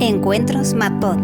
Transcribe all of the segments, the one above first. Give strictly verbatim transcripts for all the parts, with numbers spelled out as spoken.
Encuentros MatPod.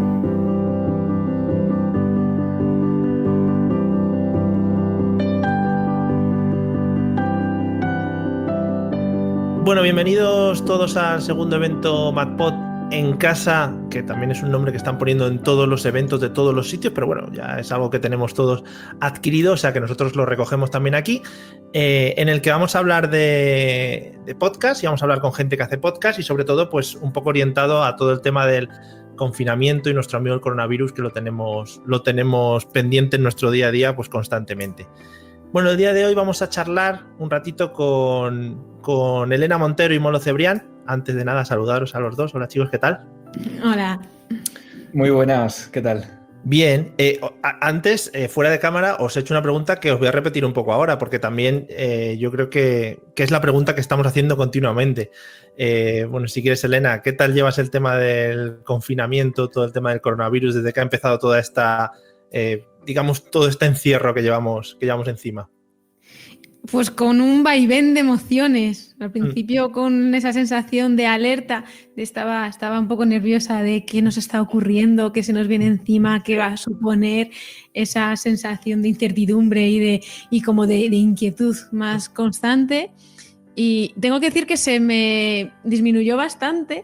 Bueno, bienvenidos todos al segundo evento MatPod en casa, que también es un nombre que están poniendo en todos los eventos de todos los sitios, pero bueno, ya es algo que tenemos todos adquirido, o sea que nosotros lo recogemos también aquí, eh, en el que vamos a hablar de, de podcast y vamos a hablar con gente que hace podcast y sobre todo pues un poco orientado a todo el tema del confinamiento y nuestro amigo el coronavirus, que lo tenemos, lo tenemos pendiente en nuestro día a día pues constantemente. Bueno, el día de hoy vamos a charlar un ratito con, con Elena Montero y Molo Cebrián. Antes de nada, saludaros a los dos. Hola chicos, ¿qué tal? Hola. Muy buenas, ¿qué tal? Bien, eh, antes, eh, fuera de cámara, os he hecho una pregunta que os voy a repetir un poco ahora, porque también eh, yo creo que, que es la pregunta que estamos haciendo continuamente. Eh, bueno, si quieres, Elena, ¿qué tal llevas el tema del confinamiento, todo el tema del coronavirus, desde que ha empezado toda esta... Eh, digamos, todo este encierro que llevamos, que llevamos encima? Pues con un vaivén de emociones. Al principio mm. con esa sensación de alerta, de estaba, estaba un poco nerviosa de qué nos está ocurriendo, qué se nos viene encima, qué va a suponer, esa sensación de incertidumbre y, de, y como de, de inquietud más constante. Y tengo que decir que se me disminuyó bastante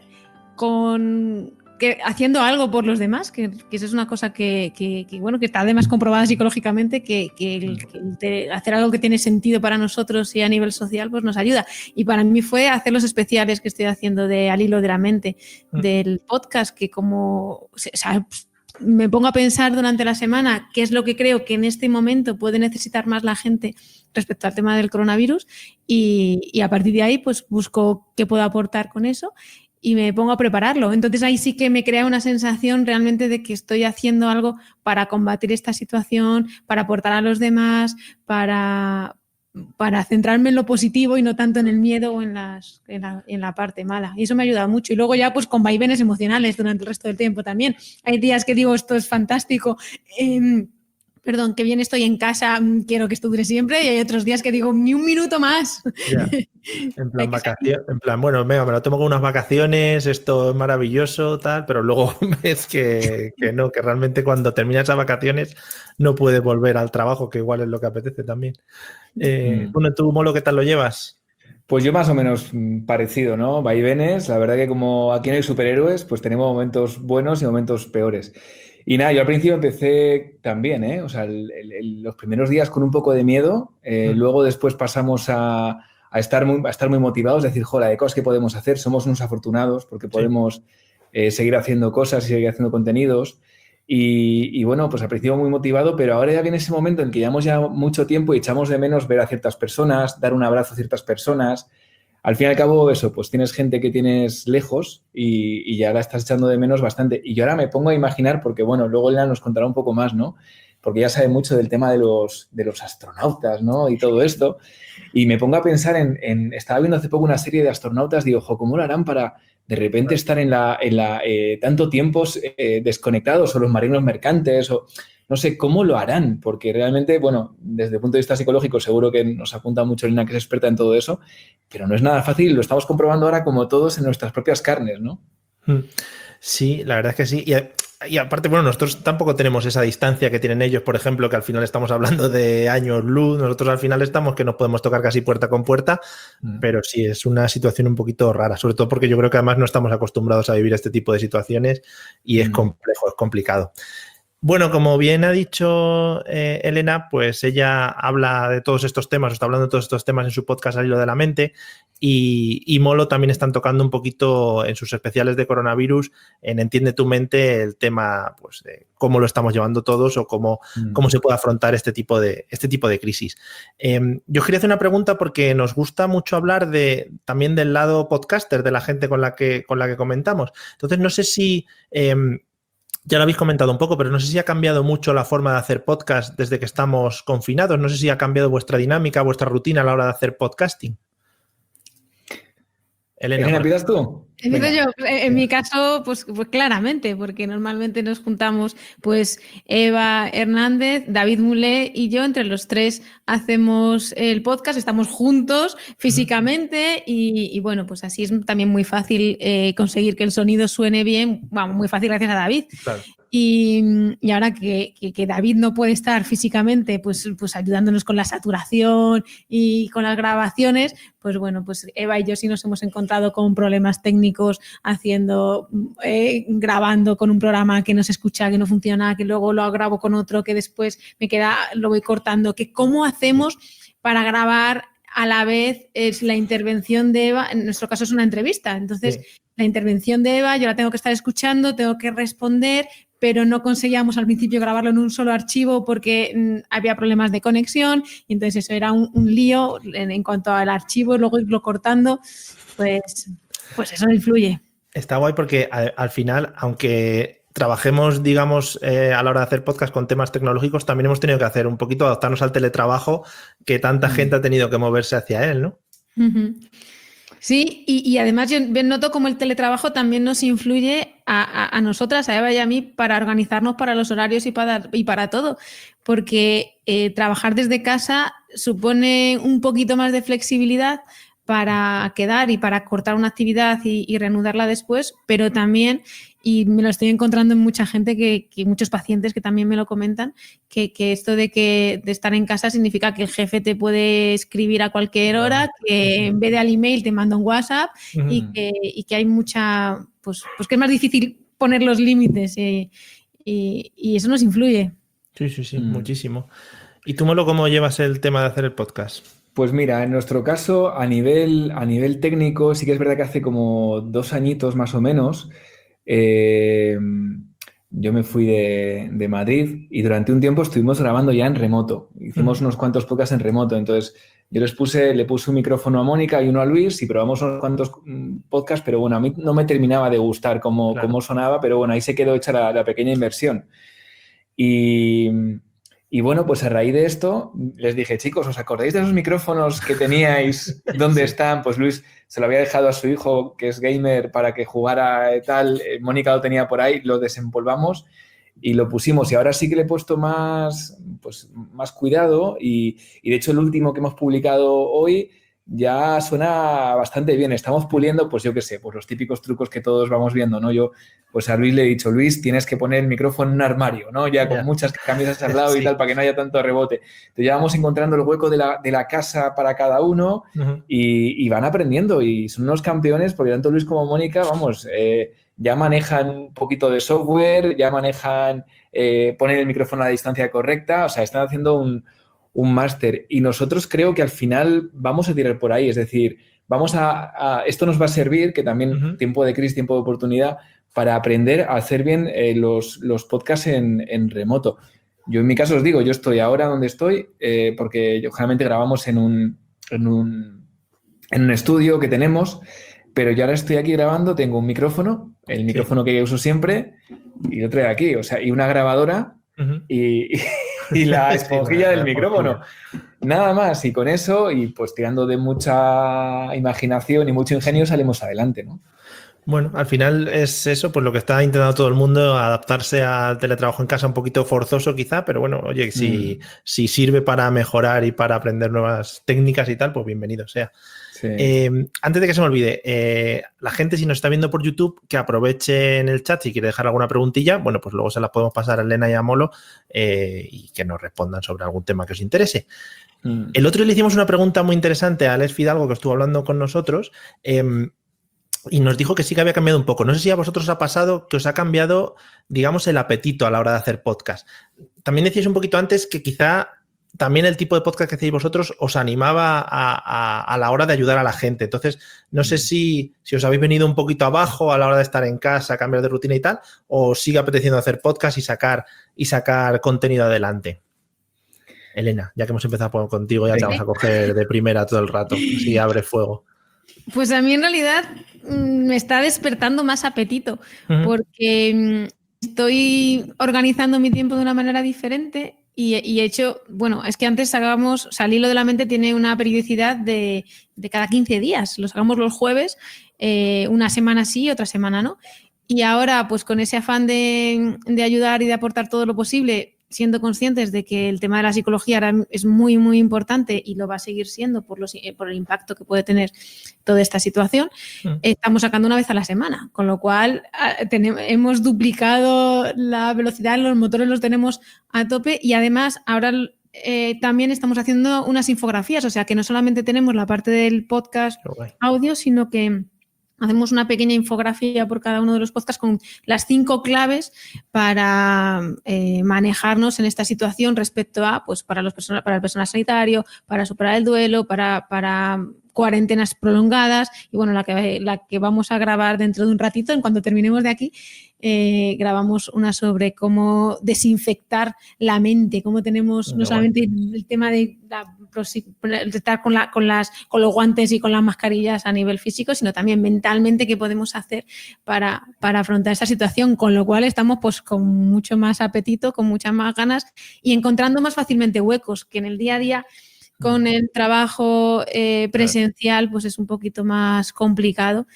con... que haciendo algo por los demás, que, que eso es una cosa que, que, que, bueno, que está además comprobada psicológicamente, que, que, el, que el te, hacer algo que tiene sentido para nosotros y a nivel social pues nos ayuda. Y para mí fue hacer los especiales que estoy haciendo de Al Hilo de la Mente, mm. del podcast, que como o sea, me pongo a pensar durante la semana qué es lo que creo que en este momento puede necesitar más la gente respecto al tema del coronavirus y, y a partir de ahí pues busco qué puedo aportar con eso y me pongo a prepararlo. Entonces ahí sí que me crea una sensación realmente de que estoy haciendo algo para combatir esta situación, para aportar a los demás, para, para centrarme en lo positivo y no tanto en el miedo o en, las, en, la, en la parte mala. Y eso me ha ayudado mucho. Y luego ya pues con vaivenes emocionales durante el resto del tiempo también. Hay días que digo esto es fantástico, eh, perdón, que bien estoy en casa, quiero que esto dure siempre, y hay otros días que digo, ni un minuto más. Yeah. En plan vacaciones, en plan, bueno, venga, me lo tomo con unas vacaciones, esto es maravilloso, tal, pero luego ves que, que no, que realmente cuando terminas esas vacaciones no puedes volver al trabajo, que igual es lo que apetece también. Eh, mm. Bueno, ¿tú, Molo, qué tal lo llevas? Pues yo más o menos parecido, ¿no? Vaivenes, la verdad que como aquí no hay superhéroes, pues tenemos momentos buenos y momentos peores. Y nada, yo al principio empecé también, ¿eh? O sea, el, el, los primeros días con un poco de miedo, eh, mm. luego después pasamos a, a, estar muy, a estar muy motivados, decir, joder, de cosas que podemos hacer, somos unos afortunados porque podemos sí. eh, seguir haciendo cosas y seguir haciendo contenidos. Y, y bueno, pues al principio muy motivado, pero ahora ya viene ese momento en que llevamos ya mucho tiempo y echamos de menos ver a ciertas personas, dar un abrazo a ciertas personas. Al fin y al cabo, eso, pues tienes gente que tienes lejos y, y ya la estás echando de menos bastante. Y yo ahora me pongo a imaginar, porque bueno, luego Elena nos contará un poco más, ¿no? Porque ya sabe mucho del tema de los, de los astronautas, ¿no? Y todo esto. Y me pongo a pensar en, en... Estaba viendo hace poco una serie de astronautas, digo, ojo, ¿cómo lo harán para de repente estar en la, en la eh, tanto tiempos eh, desconectados, o los marinos mercantes, o... No sé cómo lo harán, porque realmente, bueno, desde el punto de vista psicológico seguro que nos apunta mucho Elena, que es experta en todo eso, pero no es nada fácil y lo estamos comprobando ahora como todos en nuestras propias carnes, ¿no? Sí, la verdad es que sí. Y, y aparte, bueno, nosotros tampoco tenemos esa distancia que tienen ellos, por ejemplo, que al final estamos hablando de años luz, nosotros al final estamos que nos podemos tocar casi puerta con puerta, mm. pero sí, es una situación un poquito rara, sobre todo porque yo creo que además no estamos acostumbrados a vivir este tipo de situaciones y es mm. complejo, es complicado. Bueno, como bien ha dicho eh, Elena, pues ella habla de todos estos temas, está hablando de todos estos temas en su podcast Al Hilo de la Mente y, y Molo también están tocando un poquito en sus especiales de coronavirus, en Entiende tu Mente, el tema pues, de cómo lo estamos llevando todos o cómo, mm. cómo se puede afrontar este tipo de, este tipo de crisis. Eh, yo quería hacer una pregunta porque nos gusta mucho hablar de, también del lado podcaster, de la gente con la que, con la que comentamos. Entonces, no sé si... Eh, Ya lo habéis comentado un poco, pero no sé si ha cambiado mucho la forma de hacer podcast desde que estamos confinados. No sé si ha cambiado vuestra dinámica, vuestra rutina a la hora de hacer podcasting. Elena, Elena, ¿empiezas tú? Empiezo yo. En mi caso, pues, pues claramente, porque normalmente nos juntamos pues Eva Hernández, David Mulé y yo, entre los tres hacemos el podcast, estamos juntos físicamente y, y bueno, pues así es también muy fácil eh, conseguir que el sonido suene bien, bueno, muy fácil gracias a David. Claro. Y, y ahora que, que, que David no puede estar físicamente, pues, pues ayudándonos con la saturación y con las grabaciones, pues bueno, pues Eva y yo sí nos hemos encontrado con problemas técnicos haciendo, eh, grabando con un programa que no se escucha, que no funciona, que luego lo grabo con otro, que después me queda, lo voy cortando, que cómo hacemos para grabar a la vez es la intervención de Eva, en nuestro caso es una entrevista, entonces sí. La intervención de Eva yo la tengo que estar escuchando, tengo que responder, pero no conseguíamos al principio grabarlo en un solo archivo porque mmm, había problemas de conexión y entonces eso era un, un lío en, en cuanto al archivo y luego irlo cortando, pues, pues eso influye. Está guay porque a, al final, aunque trabajemos, digamos, eh, a la hora de hacer podcast con temas tecnológicos, también hemos tenido que hacer un poquito, adaptarnos al teletrabajo que tanta mm. gente ha tenido que moverse hacia él, ¿no? Uh-huh. Sí, y, y además yo noto como el teletrabajo también nos influye a, a, a nosotras, a Eva y a mí, para organizarnos para los horarios y para, y para todo, porque eh, trabajar desde casa supone un poquito más de flexibilidad para quedar y para cortar una actividad y, y reanudarla después, pero también, y me lo estoy encontrando en mucha gente, que, que muchos pacientes que también me lo comentan, que, que esto de que de estar en casa significa que el jefe te puede escribir a cualquier hora, que en vez de al email te manda un WhatsApp uh-huh. y, que, y que hay mucha, pues, pues que es más difícil poner los límites y, y, y eso nos influye. Sí, sí, sí, mm. muchísimo. ¿Y tú, Molo, cómo llevas el tema de hacer el podcast? Pues mira, en nuestro caso, a nivel, a nivel técnico, sí que es verdad que hace como dos añitos más o menos, eh, yo me fui de, de Madrid y durante un tiempo estuvimos grabando ya en remoto. Hicimos uh-huh. unos cuantos podcasts en remoto. Entonces, yo les puse, le puse un micrófono a Mónica y uno a Luis y probamos unos cuantos podcasts, pero bueno, a mí no me terminaba de gustar cómo, claro. cómo sonaba, pero bueno, ahí se quedó hecha la, la pequeña inversión. Y... Y bueno, pues a raíz de esto les dije, chicos, ¿os acordáis de esos micrófonos que teníais? ¿Dónde sí. están? Pues Luis se lo había dejado a su hijo, que es gamer, para que jugara y tal. Mónica lo tenía por ahí, lo desempolvamos y lo pusimos. Y ahora sí que le he puesto más, pues, más cuidado y, y de hecho el último que hemos publicado hoy ya suena bastante bien. Estamos puliendo, pues yo qué sé, pues los típicos trucos que todos vamos viendo, ¿no? Yo, pues a Luis le he dicho, Luis, tienes que poner el micrófono en un armario, ¿no? Ya con yeah. muchas camisas al lado sí. y tal, para que no haya tanto rebote. Entonces ya vamos encontrando el hueco de la, de la casa para cada uno uh-huh. y, y van aprendiendo y son unos campeones, porque tanto Luis como Mónica, vamos, eh, ya manejan un poquito de software, ya manejan, eh, ponen el micrófono a la distancia correcta, o sea, están haciendo un... un máster y nosotros creo que al final vamos a tirar por ahí, es decir, vamos a, a esto nos va a servir, que también uh-huh. tiempo de crisis, tiempo de oportunidad, para aprender a hacer bien eh, los, los podcasts en, en remoto. Yo en mi caso os digo, yo estoy ahora donde estoy eh, porque yo, generalmente grabamos en un, en, un, en un estudio que tenemos, pero yo ahora estoy aquí grabando, tengo un micrófono, el micrófono sí. que uso siempre y lo traigo aquí, o sea, y una grabadora uh-huh. y... y y la esponjilla del micrófono. Nada más. Y con eso, y pues tirando de mucha imaginación y mucho ingenio, salimos adelante, ¿no? Bueno, al final es eso, pues lo que está intentando todo el mundo, adaptarse al teletrabajo en casa, un poquito forzoso quizá, pero bueno, oye, si, mm. si sirve para mejorar y para aprender nuevas técnicas y tal, pues bienvenido sea. Sí. Eh, antes de que se me olvide, eh, la gente si nos está viendo por YouTube, que aproveche en el chat si quiere dejar alguna preguntilla, bueno, pues luego se las podemos pasar a Elena y a Molo eh, y que nos respondan sobre algún tema que os interese. Mm. El otro día le hicimos una pregunta muy interesante a Alex Fidalgo, que estuvo hablando con nosotros, eh, y nos dijo que sí que había cambiado un poco. No sé si a vosotros os ha pasado que os ha cambiado, digamos, el apetito a la hora de hacer podcast. También decíais un poquito antes que quizá también el tipo de podcast que hacéis vosotros os animaba a, a, a la hora de ayudar a la gente. Entonces, no sé si, si os habéis venido un poquito abajo a la hora de estar en casa, cambiar de rutina y tal, o sigue apeteciendo hacer podcast y sacar, y sacar contenido adelante. Elena, ya que hemos empezado por, contigo, ya te vamos a coger de primera todo el rato. Así abre fuego. Pues a mí en realidad me está despertando más apetito, uh-huh. porque estoy organizando mi tiempo de una manera diferente. Y, y he hecho, bueno, es que antes sacábamos, o sea, el hilo de la mente tiene una periodicidad de, de cada quince días, lo sacamos los jueves eh, una semana sí, otra semana no. Y ahora, pues con ese afán de, de ayudar y de aportar todo lo posible, siendo conscientes de que el tema de la psicología ahora es muy, muy importante y lo va a seguir siendo por, los, por el impacto que puede tener toda esta situación, mm. estamos sacando una vez a la semana, con lo cual tenemos, hemos duplicado la velocidad, los motores los tenemos a tope y además ahora eh, también estamos haciendo unas infografías, o sea que no solamente tenemos la parte del podcast audio, sino que hacemos una pequeña infografía por cada uno de los podcasts con las cinco claves para eh, manejarnos en esta situación respecto a, pues, para los personas, para el personal sanitario, para superar el duelo, para, para cuarentenas prolongadas y bueno, la que, la que vamos a grabar dentro de un ratito, en cuanto terminemos de aquí, eh, grabamos una sobre cómo desinfectar la mente, cómo tenemos no, no solamente el, el tema de, la, de estar con, la, con, las, con los guantes y con las mascarillas a nivel físico, sino también mentalmente qué podemos hacer para, para afrontar esta situación, con lo cual estamos pues con mucho más apetito, con muchas más ganas y encontrando más fácilmente huecos que en el día a día. Con el trabajo eh, presencial pues es un poquito más complicado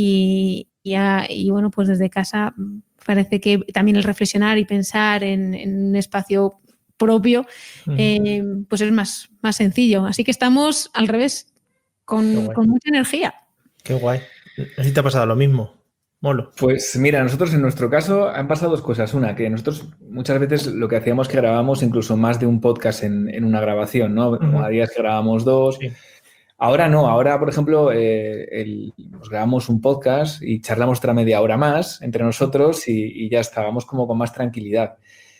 y, y, a, y bueno, pues desde casa parece que también el reflexionar y pensar en, en un espacio propio eh, pues es más, más sencillo. Así que estamos al revés, con, con mucha energía. Qué guay. ¿A ti te ha pasado lo mismo? Molo. Pues mira, nosotros en nuestro caso han pasado dos cosas. Una, que nosotros muchas veces lo que hacíamos es que grabábamos incluso más de un podcast en, en una grabación, ¿no? Uh-huh. A días que grabábamos dos. Sí. Ahora no, ahora, por ejemplo, eh, el, pues grabamos un podcast y charlamos otra media hora más entre nosotros y, y ya estábamos como con más tranquilidad.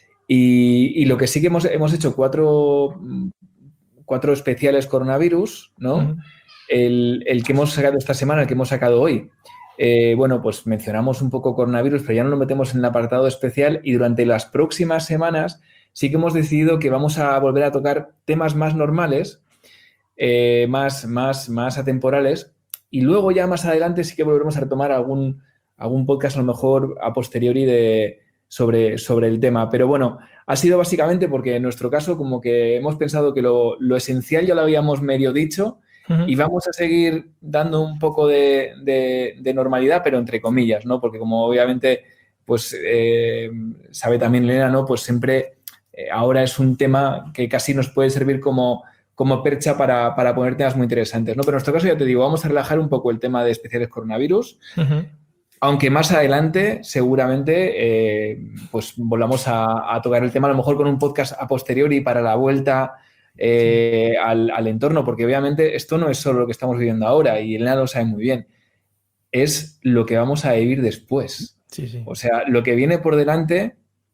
Y, y lo que sí que hemos, hemos hecho cuatro, cuatro especiales coronavirus, ¿no? Uh-huh. El, el que hemos sacado esta semana, el que hemos sacado hoy. Eh, bueno, pues mencionamos un poco coronavirus, pero ya no lo metemos en el apartado especial y durante las próximas semanas sí que hemos decidido que vamos a volver a tocar temas más normales, eh, más, más, más atemporales y luego ya más adelante sí que volveremos a retomar algún, algún podcast a lo mejor a posteriori de, sobre, sobre el tema. Pero bueno, ha sido básicamente porque en nuestro caso como que hemos pensado que lo, lo esencial ya lo habíamos medio dicho. Y vamos a seguir dando un poco de, de, de normalidad, pero entre comillas, ¿no? Porque como obviamente, pues, eh, sabe también Elena, ¿no? Pues siempre eh, ahora es un tema que casi nos puede servir como, como percha para, para poner temas muy interesantes, ¿no? Pero en nuestro caso, ya te digo, vamos a relajar un poco el tema de especiales coronavirus, uh-huh. aunque más adelante seguramente eh, pues volvamos a, a tocar el tema, a lo mejor con un podcast a posteriori para la vuelta Eh, al, al entorno, porque obviamente esto no es solo lo que estamos viviendo ahora y Elena lo sabe muy bien, es lo que vamos a vivir después. Sí, sí. O sea, lo que viene por delante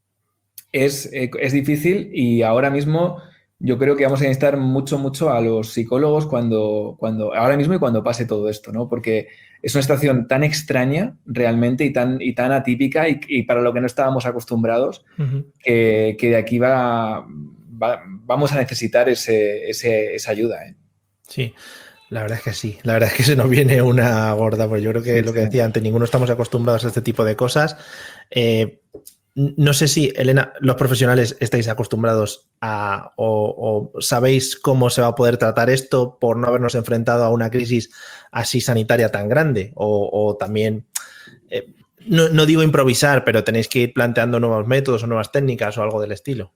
es, eh, es difícil y ahora mismo yo creo que vamos a necesitar mucho, mucho a los psicólogos cuando, cuando ahora mismo y cuando pase todo esto, ¿no? Porque es una situación tan extraña realmente y tan, y tan atípica y, y para lo que no estábamos acostumbrados, uh-huh. que, que de aquí va... Va, vamos a necesitar ese, ese, esa ayuda. ¿eh? Sí, la verdad es que sí. La verdad es que se nos viene una gorda, pues yo creo que sí, lo que sí. decía antes, ninguno estamos acostumbrados a este tipo de cosas. Eh, no sé si, Elena, los profesionales estáis acostumbrados a o, o sabéis cómo se va a poder tratar esto por no habernos enfrentado a una crisis así sanitaria tan grande o, o también... Eh, no, no digo improvisar, pero tenéis que ir planteando nuevos métodos o nuevas técnicas o algo del estilo.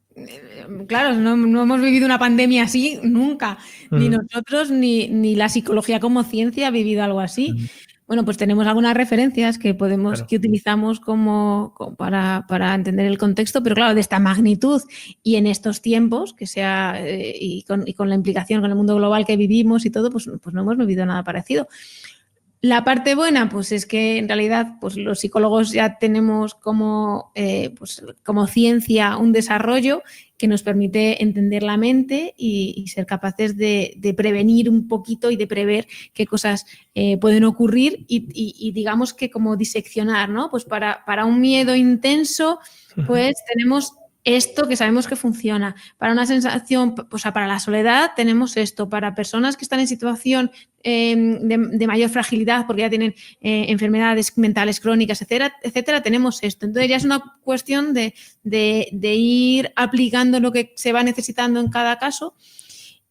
Claro, no, no hemos vivido una pandemia así nunca, uh-huh. ni nosotros ni, ni la psicología como ciencia ha vivido algo así. Uh-huh. Bueno, pues tenemos algunas referencias que podemos, claro. que utilizamos como, como para, para entender el contexto, pero claro, de esta magnitud y en estos tiempos, que sea eh, y, con, y con la implicación con el mundo global que vivimos y todo, pues, pues no hemos vivido nada parecido. La parte buena, pues es que en realidad pues los psicólogos ya tenemos como, eh, pues, como ciencia un desarrollo que nos permite entender la mente y, y ser capaces de, de prevenir un poquito y de prever qué cosas eh, pueden ocurrir y, y, y digamos que como diseccionar, ¿no? Pues para, para un miedo intenso, pues tenemos esto que sabemos que funciona. Para una sensación, o sea, para la soledad tenemos esto. Para personas que están en situación eh, de, de mayor fragilidad porque ya tienen eh, enfermedades mentales crónicas, etcétera, etcétera, tenemos esto. Entonces ya es una cuestión de, de, de ir aplicando lo que se va necesitando en cada caso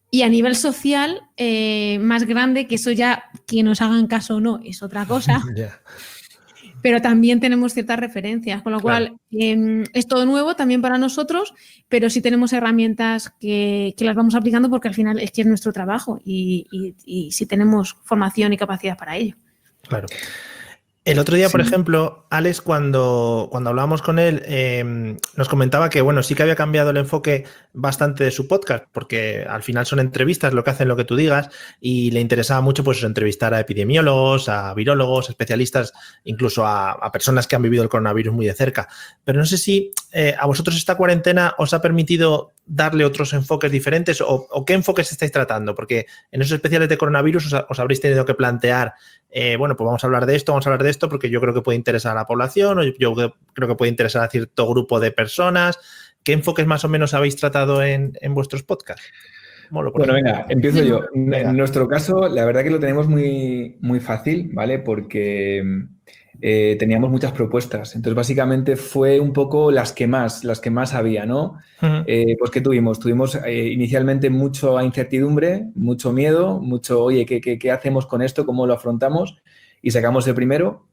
Y a nivel social, eh, más grande, que eso ya, que nos hagan caso o no, es otra cosa. Yeah. Pero también tenemos ciertas referencias, con lo Claro. cual eh, es todo nuevo también para nosotros, pero sí tenemos herramientas que, que las vamos aplicando porque al final es que es nuestro trabajo y, y, y sí tenemos formación y capacidad para ello. Claro. El otro día, Sí. por ejemplo, Alex, cuando, cuando hablábamos con él, eh, nos comentaba que, bueno, sí que había cambiado el enfoque bastante de su podcast, porque al final son entrevistas, lo que hacen, lo que tú digas, y le interesaba mucho pues entrevistar a epidemiólogos, a virólogos, especialistas, incluso a, a personas que han vivido el coronavirus muy de cerca. Pero no sé si eh, a vosotros esta cuarentena os ha permitido darle otros enfoques diferentes o, o qué enfoques estáis tratando, porque en esos especiales de coronavirus os, os habréis tenido que plantear, eh, bueno, pues vamos a hablar de esto, vamos a hablar de esto, porque yo creo que puede interesar a la población o yo creo que puede interesar a cierto grupo de personas. ¿Qué enfoques más o menos habéis tratado en, en vuestros podcasts? Molo, por Bueno, ejemplo. venga, empiezo yo. Venga. En nuestro caso, la verdad que lo tenemos muy, muy fácil, ¿vale? Porque eh, teníamos muchas propuestas. Entonces, básicamente fue un poco las que más, las que más había, ¿no? Uh-huh. Eh, pues, ¿qué tuvimos? Tuvimos eh, inicialmente mucha incertidumbre, mucho miedo, mucho, oye, ¿qué, qué, qué hacemos con esto? ¿Cómo lo afrontamos? Y sacamos el primero.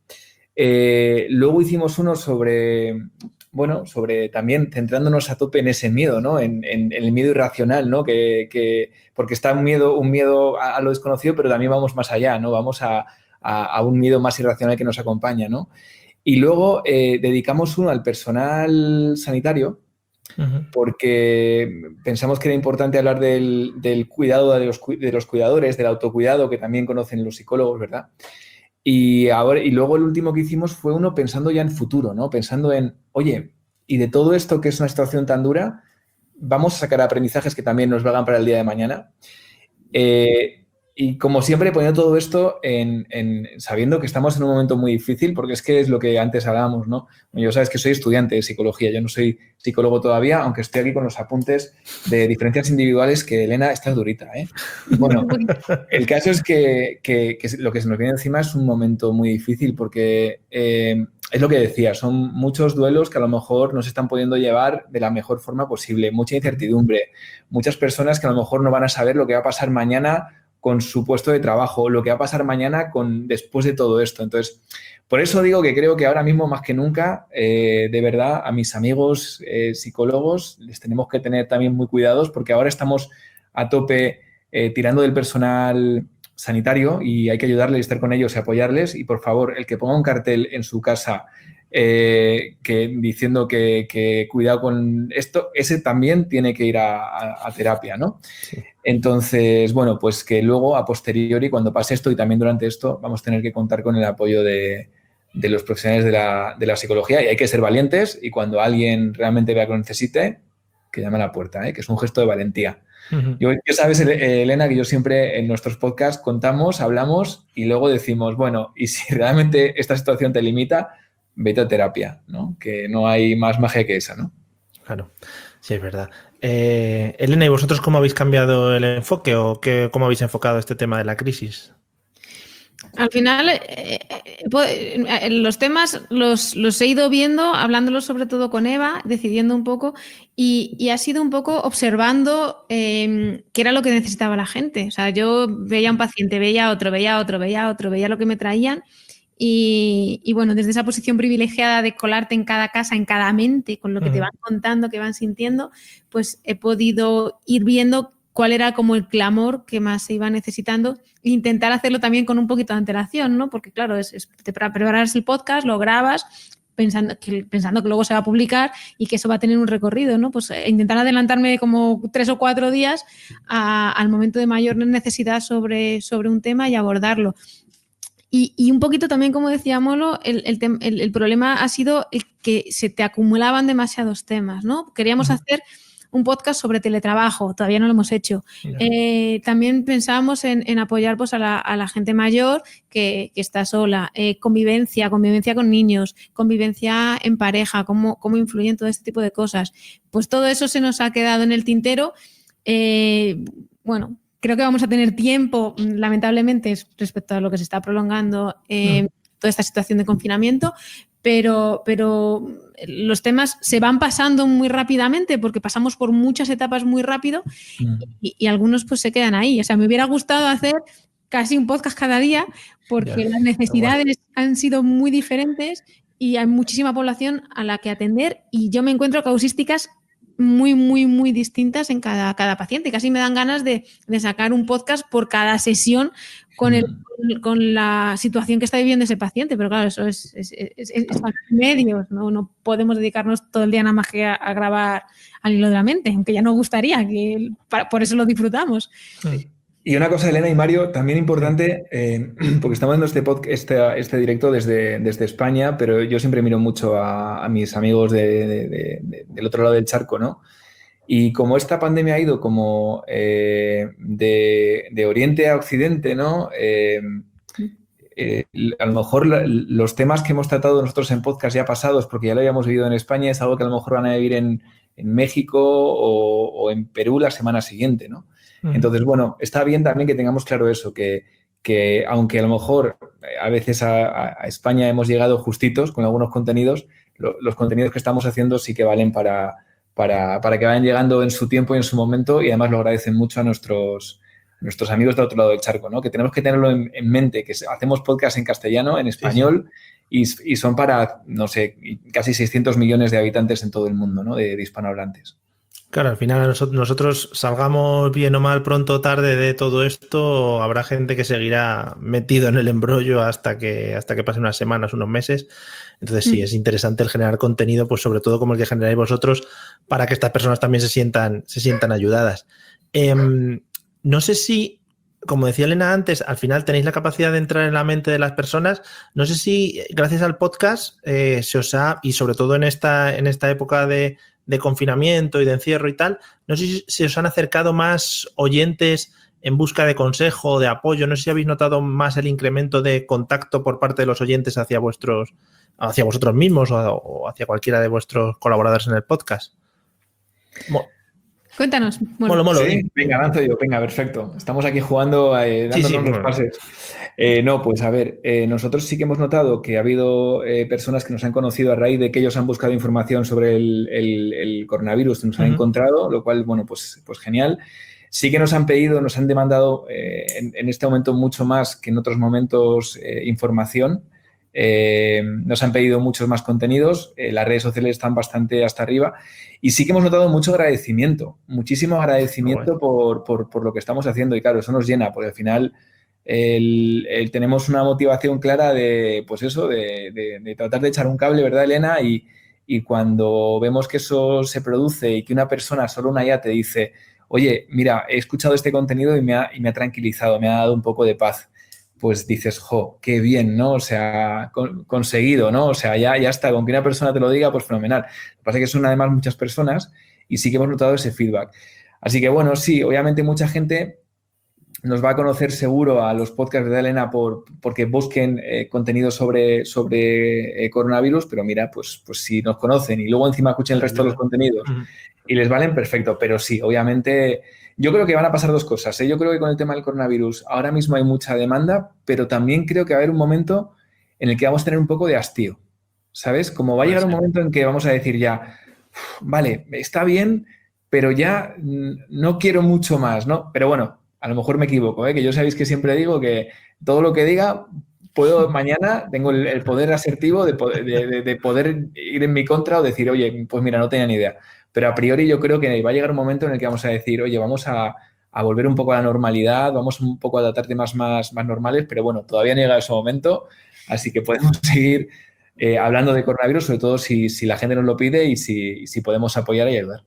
Eh, luego hicimos uno sobre... Bueno, sobre también centrándonos a tope en ese miedo, ¿no? En, en, en el miedo irracional, ¿no? Que, que, porque está un miedo, un miedo a, a lo desconocido, pero también vamos más allá, ¿no? Vamos a, a, a un miedo más irracional que nos acompaña, ¿no? Y luego eh, dedicamos uno al personal sanitario, uh-huh. porque pensamos que era importante hablar del, del cuidado de los, de los cuidadores, del autocuidado, que también conocen los psicólogos, ¿verdad? Y, ahora, y luego el último que hicimos fue uno pensando ya en futuro, ¿no? Pensando en, oye, y de todo esto que es una situación tan dura, vamos a sacar aprendizajes que también nos valgan para el día de mañana. Eh, y como siempre, poniendo todo esto en, en sabiendo que estamos en un momento muy difícil, porque es que es lo que antes hablábamos, ¿no? Yo sabes que soy estudiante de psicología, yo no soy psicólogo todavía, aunque estoy aquí con los apuntes de diferencias individuales que Elena está durita, ¿eh? Bueno, el caso es que, que, que lo que se nos viene encima es un momento muy difícil porque eh, es lo que decía, son muchos duelos que a lo mejor no se están pudiendo llevar de la mejor forma posible, mucha incertidumbre, muchas personas que a lo mejor no van a saber lo que va a pasar mañana con su puesto de trabajo, lo que va a pasar mañana con, después de todo esto. Entonces, por eso digo que creo que ahora mismo más que nunca, eh, de verdad, a mis amigos eh, psicólogos les tenemos que tener también muy cuidados porque ahora estamos a tope eh, tirando del personal sanitario y hay que ayudarles, estar con ellos y apoyarles. Y, por favor, el que ponga un cartel en su casa eh, que, diciendo que, que cuidado con esto, ese también tiene que ir a, a, a terapia, ¿no? Sí. Entonces, bueno, pues que luego, a posteriori, cuando pase esto y también durante esto, vamos a tener que contar con el apoyo de, de los profesionales de la, de la psicología y hay que ser valientes y cuando alguien realmente vea que lo necesite, que llame a la puerta, ¿eh? Que es un gesto de valentía. Uh-huh. Yo, yo sabes, Elena, que yo siempre en nuestros podcasts contamos, hablamos y luego decimos, bueno, y si realmente esta situación te limita, vete a terapia, ¿no? Que no hay más magia que esa, ¿no? Claro, sí, es verdad. Eh, Elena, ¿y vosotros cómo habéis cambiado el enfoque o qué, cómo habéis enfocado este tema de la crisis? Al final, eh, eh, los temas los, los he ido viendo, hablándolos sobre todo con Eva, decidiendo un poco, y, y ha sido un poco observando eh, qué era lo que necesitaba la gente. O sea, yo veía a un paciente, veía a otro, veía a otro, veía a otro, veía lo que me traían, y, y bueno, desde esa posición privilegiada de colarte en cada casa, en cada mente, con lo que uh-huh. te van contando, que van sintiendo, pues he podido ir viendo cuál era como el clamor que más se iba necesitando e intentar hacerlo también con un poquito de antelación, ¿no? Porque claro, es, es te preparas el podcast, lo grabas pensando que, pensando que luego se va a publicar y que eso va a tener un recorrido, ¿no? Pues eh, intentar adelantarme como tres o cuatro días a, al momento de mayor necesidad sobre, sobre un tema y abordarlo. Y, y un poquito también, como decía Molo, el, el, el, el problema ha sido el que se te acumulaban demasiados temas, ¿no? Queríamos uh-huh. hacer un podcast sobre teletrabajo, todavía no lo hemos hecho. Yeah. Eh, también pensábamos en, en apoyar pues, a, la, a la gente mayor que, que está sola, eh, convivencia, convivencia con niños, convivencia en pareja, cómo, cómo influyen todo este tipo de cosas. Pues todo eso se nos ha quedado en el tintero. Eh, bueno, creo que vamos a tener tiempo, lamentablemente, respecto a lo que se está prolongando eh, mm. toda esta situación de confinamiento, pero, pero los temas se van pasando muy rápidamente porque pasamos por muchas etapas muy rápido mm. y, y algunos pues se quedan ahí. O sea, me hubiera gustado hacer casi un podcast cada día porque ya, las necesidades bueno. han sido muy diferentes y hay muchísima población a la que atender y yo me encuentro causísticas muy, muy, muy distintas en cada, cada paciente. Casi me dan ganas de, de sacar un podcast por cada sesión con, el, con, con la situación que está viviendo ese paciente, pero claro, eso es, es, es, es, es medios, ¿no? No podemos dedicarnos todo el día nada más que a, a grabar al hilo de la mente, aunque ya nos gustaría, que para, por eso lo disfrutamos. Sí. Y una cosa, Elena y Mario, también importante, eh, porque estamos viendo este, podcast, este, este directo desde, desde España, pero yo siempre miro mucho a, a mis amigos de, de, de, de, del otro lado del charco, ¿no? Y como esta pandemia ha ido como eh, de, de Oriente a Occidente, ¿no? Eh, eh, a lo mejor la, los temas que hemos tratado nosotros en podcast ya pasados, porque ya lo habíamos vivido en España, es algo que a lo mejor van a vivir en, en México o, o en Perú la semana siguiente, ¿no? Entonces, bueno, está bien también que tengamos claro eso, que, que aunque a lo mejor a veces a, a España hemos llegado justitos con algunos contenidos, lo, los contenidos que estamos haciendo sí que valen para, para, para que vayan llegando en su tiempo y en su momento y además lo agradecen mucho a nuestros, nuestros amigos del otro lado del charco, ¿no? Que tenemos que tenerlo en, en mente, que hacemos podcast en castellano, en español sí, sí. Y, y son para, no sé, casi seiscientos millones de habitantes en todo el mundo, ¿no? De, de hispanohablantes. Claro, al final nosotros, nosotros salgamos bien o mal, pronto o tarde de todo esto, habrá gente que seguirá metido en el embrollo hasta que, hasta que pasen unas semanas, unos meses. Entonces sí, mm. es interesante el generar contenido, pues sobre todo como el que generáis vosotros, para que estas personas también se sientan, se sientan ayudadas. Eh, no sé si, como decía Elena antes, al final tenéis la capacidad de entrar en la mente de las personas. No sé si gracias al podcast eh, se os ha, y sobre todo en esta, en esta época de de confinamiento y de encierro y tal, no sé si se os han acercado más oyentes en busca de consejo, de apoyo, no sé si habéis notado más el incremento de contacto por parte de los oyentes hacia vuestros, hacia vosotros mismos o, o hacia cualquiera de vuestros colaboradores en el podcast. Mo Cuéntanos. Molo, molo. Sí, venga, lanzo yo, venga, perfecto. Estamos aquí jugando, eh, dándonos sí, sí, los bueno. pases. Eh, no, pues a ver, eh, nosotros sí que hemos notado que ha habido eh, personas que nos han conocido a raíz de que ellos han buscado información sobre el, el, el coronavirus, nos han uh-huh. encontrado, lo cual, bueno, pues, pues genial. Sí que nos han pedido, nos han demandado eh, en, en este momento mucho más que en otros momentos eh, información. Eh, nos han pedido muchos más contenidos, eh, las redes sociales están bastante hasta arriba y sí que hemos notado mucho agradecimiento, muchísimo agradecimiento por, por, por lo que estamos haciendo y claro, eso nos llena porque al final el, el, tenemos una motivación clara de, pues eso, de, de, de tratar de echar un cable, ¿verdad, Elena? Y, y cuando vemos que eso se produce y que una persona, solo una ya te dice, oye, mira, he escuchado este contenido y me ha, y me ha tranquilizado, me ha dado un poco de paz. Pues dices, jo, qué bien, ¿no? O sea, con, conseguido, ¿no? O sea, ya, ya está, con que una persona te lo diga, pues fenomenal. Lo que pasa es que son además muchas personas y sí que hemos notado ese feedback. Así que, bueno, sí, obviamente mucha gente nos va a conocer seguro a los podcasts de Elena por, porque busquen eh, contenido sobre, sobre eh, coronavirus, pero mira, pues, pues si nos conocen y luego encima escuchen el resto de los contenidos y les valen, perfecto. Pero sí, obviamente... Yo creo que van a pasar dos cosas, ¿eh? Yo creo que con el tema del coronavirus ahora mismo hay mucha demanda, pero también creo que va a haber un momento en el que vamos a tener un poco de hastío, ¿sabes? Como va a llegar un momento en que vamos a decir ya, vale, está bien, pero ya no quiero mucho más, ¿no? Pero bueno, a lo mejor me equivoco, ¿eh? Que yo sabéis que siempre digo que todo lo que diga, puedo mañana, tengo el, el poder asertivo de poder, de, de, de poder ir en mi contra o decir, oye, pues mira, no tenía ni idea. Pero a priori yo creo que va a llegar un momento en el que vamos a decir, oye, vamos a, a volver un poco a la normalidad, vamos un poco a tratar temas más, más normales, pero bueno, todavía no ha llegado ese momento, así que podemos seguir eh, hablando de coronavirus, sobre todo si, si la gente nos lo pide y si, si podemos apoyar y ayudar.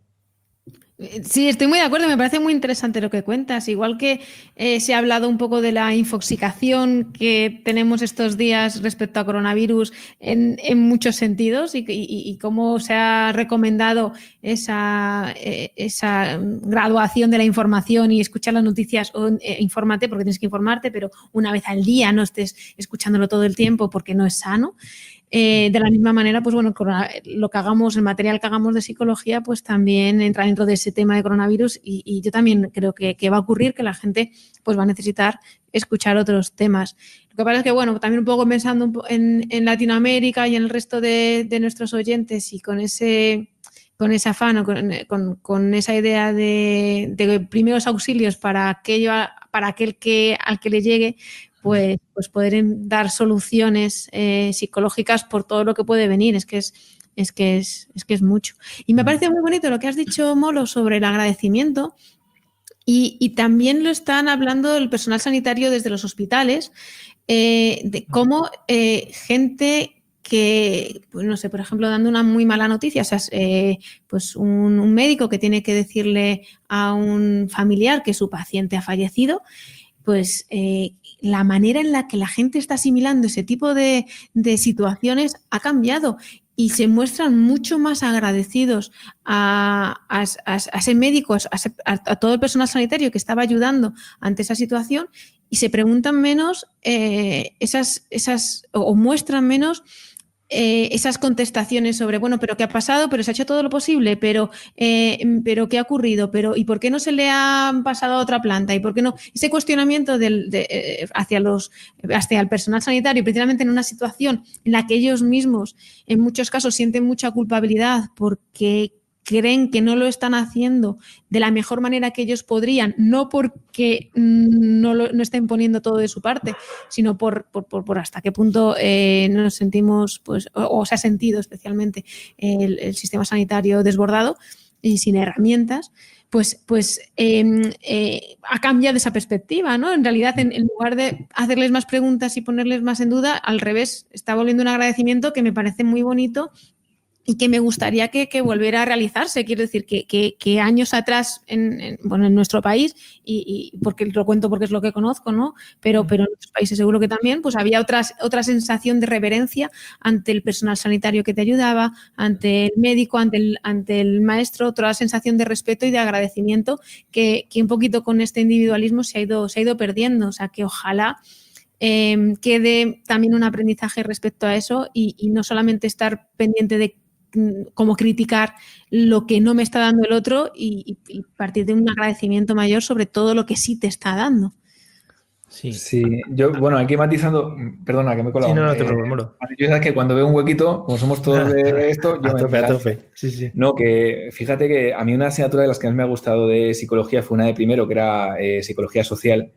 Sí, estoy muy de acuerdo, me parece muy interesante lo que cuentas, igual que eh, se ha hablado un poco de la infoxicación que tenemos estos días respecto a coronavirus en, en muchos sentidos y, y, y cómo se ha recomendado esa, eh, esa graduación de la información y escuchar las noticias o eh, infórmate porque tienes que informarte, pero una vez al día no estés escuchándolo todo el tiempo porque no es sano. Eh, de la misma manera, pues bueno, lo que hagamos, el material que hagamos de psicología, pues también entra dentro de ese tema de coronavirus y, y yo también creo que, que va a ocurrir que la gente pues va a necesitar escuchar otros temas. Lo Lo que pasa es que, bueno, también un poco pensando un po en, en Latinoamérica y en el resto de, de nuestros oyentes y con ese, con ese afán o con, con, con esa idea de, de primeros auxilios para, aquello, para aquel que, al que le llegue, pues, pues poder dar soluciones eh, psicológicas por todo lo que puede venir. Es que es, es que es, es que es mucho. Y me parece muy bonito lo que has dicho, Molo, sobre el agradecimiento. Y, y también lo están hablando el personal sanitario desde los hospitales, eh, de cómo eh, gente que, pues no sé, por ejemplo, dando una muy mala noticia, o sea, eh, pues un, un médico que tiene que decirle a un familiar que su paciente ha fallecido, pues eh, la manera en la que la gente está asimilando ese tipo de, de situaciones ha cambiado y se muestran mucho más agradecidos a, a, a, a ese médico, a, a, a todo el personal sanitario que estaba ayudando ante esa situación y se preguntan menos eh, esas, esas o, o muestran menos Eh, esas contestaciones sobre, bueno, pero ¿qué ha pasado? Pero se ha hecho todo lo posible, pero, eh, pero ¿qué ha ocurrido? Pero, ¿y por qué no se le ha pasado a otra planta? ¿Y por qué no? Ese cuestionamiento del, de, eh, hacia, los, hacia el personal sanitario, precisamente en una situación en la que ellos mismos, en muchos casos, sienten mucha culpabilidad porque creen que no lo están haciendo de la mejor manera que ellos podrían, no porque no, lo, no estén poniendo todo de su parte, sino por, por, por, por hasta qué punto eh, nos sentimos, pues, o, o se ha sentido especialmente el, el sistema sanitario desbordado y sin herramientas, pues, pues eh, eh, ha cambiado esa perspectiva, ¿no? En realidad, en, en lugar de hacerles más preguntas y ponerles más en duda, al revés, está volviendo un agradecimiento que me parece muy bonito y que me gustaría que, que volviera a realizarse. Quiero decir, que, que, que años atrás en, en, bueno, en nuestro país, y, y porque lo cuento porque es lo que conozco, ¿no? Pero, pero en otros países seguro que también, pues había otras, otra sensación de reverencia ante el personal sanitario que te ayudaba, ante el médico, ante el, ante el maestro, otra sensación de respeto y de agradecimiento que, que un poquito con este individualismo se ha ido, se ha ido perdiendo. O sea, que ojalá eh, quede también un aprendizaje respecto a eso y, y no solamente estar pendiente de como criticar lo que no me está dando el otro y, y partir de un agradecimiento mayor sobre todo lo que sí te está dando. Sí, sí. Yo, bueno, aquí matizando, perdona que me he colado. Sí, no, no te eh, preocupes, Molo. Yo sabes que cuando veo un huequito, como somos todos de esto, yo a me tope, a tope. Sí, sí. No, que fíjate que a mí una asignatura de las que más me ha gustado de psicología fue una de primero, que era eh, psicología social,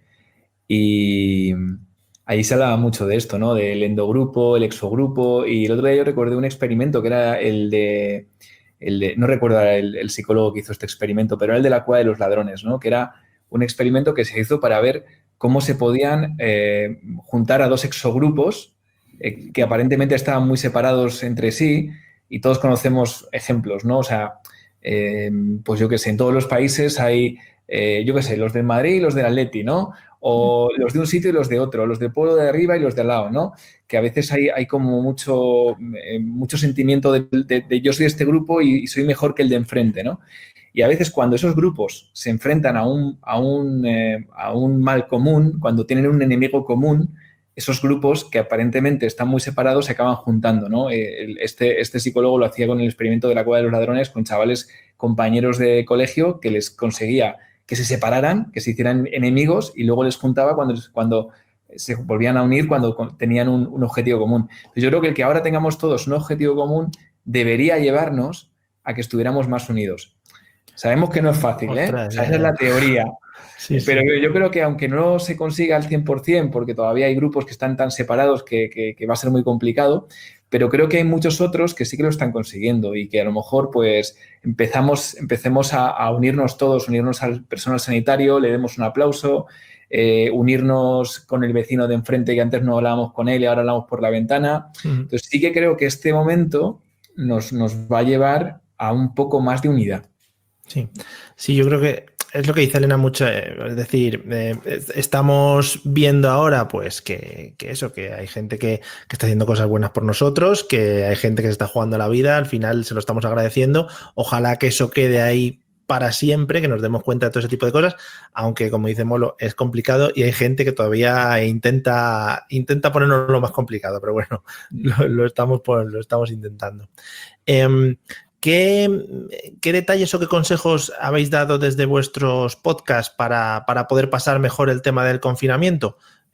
y ahí se hablaba mucho de esto, ¿no? Del endogrupo, el exogrupo, y el otro día yo recordé un experimento que era el de, el de no recuerdo el, el psicólogo que hizo este experimento, pero era el de la cueva de los ladrones, ¿no? Que era un experimento que se hizo para ver cómo se podían eh, juntar a dos exogrupos eh, que aparentemente estaban muy separados entre sí, y todos conocemos ejemplos, ¿no? O sea, eh, pues yo qué sé, en todos los países hay, eh, yo qué sé, los del Madrid y los del Atleti, ¿no? O los de un sitio y los de otro, los del pueblo de arriba y los de al lado, ¿no? Que a veces hay, hay como mucho, eh, mucho sentimiento de, de, de yo soy de este grupo y, y soy mejor que el de enfrente, ¿no? Y a veces cuando esos grupos se enfrentan a un, a un, eh, a un mal común, cuando tienen un enemigo común, esos grupos que aparentemente están muy separados se acaban juntando, ¿no? Eh, este, este psicólogo lo hacía con el experimento de la cueva de los ladrones con chavales compañeros de colegio que les conseguía que se separaran, que se hicieran enemigos y luego les juntaba cuando, cuando se volvían a unir, cuando tenían un, un objetivo común. Entonces yo creo que el que ahora tengamos todos un objetivo común debería llevarnos a que estuviéramos más unidos. Sabemos que no es fácil, ¿eh? Ostras, o sea, ya, esa es la teoría. Sí, pero sí. Yo creo que aunque no se consiga al cien por ciento, porque todavía hay grupos que están tan separados que, que, que va a ser muy complicado, pero creo que hay muchos otros que sí que lo están consiguiendo y que a lo mejor pues empezamos, empecemos a, a unirnos todos, unirnos al personal sanitario, le demos un aplauso, eh, unirnos con el vecino de enfrente que antes no hablábamos con él y ahora hablamos por la ventana. Uh-huh. Entonces sí que creo que este momento nos, nos va a llevar a un poco más de unidad. Sí, sí, yo creo que es lo que dice Elena mucho, es decir, eh, estamos viendo ahora pues que, que eso, que hay gente que, que está haciendo cosas buenas por nosotros, que hay gente que se está jugando la vida, al final se lo estamos agradeciendo, ojalá que eso quede ahí para siempre, que nos demos cuenta de todo ese tipo de cosas, aunque como dice Molo, es complicado y hay gente que todavía intenta, intenta ponernos lo más complicado, pero bueno, lo, lo, estamos, lo estamos intentando. Eh, ¿Qué, ¿Qué detalles o qué consejos habéis dado desde vuestros podcasts para, para poder pasar mejor el tema del confinamiento?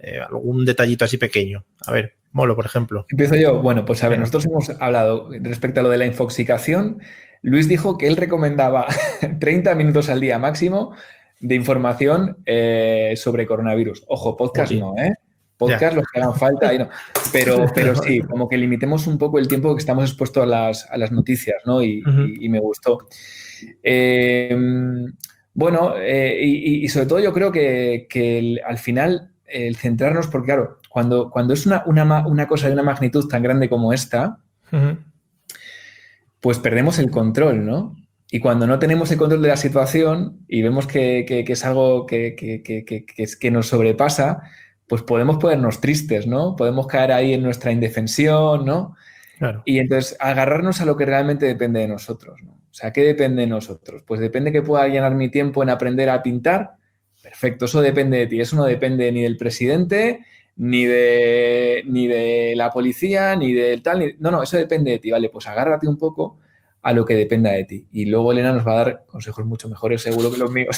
eh, algún detallito así pequeño. A ver, Molo, por ejemplo. Empiezo yo. Bueno, pues a ver, nosotros hemos hablado respecto a lo de la infoxicación. Luis dijo que él recomendaba treinta minutos al día máximo de información eh, sobre coronavirus. Ojo, podcast Uy. no, ¿eh? Podcast, Ya. los que hagan falta, ahí no. Pero, pero sí, como que limitemos un poco el tiempo que estamos expuestos a las, a las noticias, ¿no? Y, uh-huh. y, y me gustó. Eh, bueno, eh, y, y sobre todo yo creo que, que el, al final el centrarnos, porque claro, cuando, cuando es una, una, una cosa de una magnitud tan grande como esta, uh-huh. pues perdemos el control, ¿no? Y cuando no tenemos el control de la situación y vemos que, que, que es algo que, que, que, que, que, que nos sobrepasa, pues podemos ponernos tristes, ¿no? Podemos caer ahí en nuestra indefensión, ¿no? Claro. Y entonces agarrarnos a lo que realmente depende de nosotros, ¿no? O sea, ¿qué depende de nosotros? Pues depende que pueda llenar mi tiempo en aprender a pintar. Perfecto, eso depende de ti. Eso no depende ni del presidente, ni de, ni de la policía, ni del tal. Ni... No, no, eso depende de ti. Vale, pues agárrate un poco a lo que dependa de ti. Y luego Elena nos va a dar consejos mucho mejores, seguro, que los míos.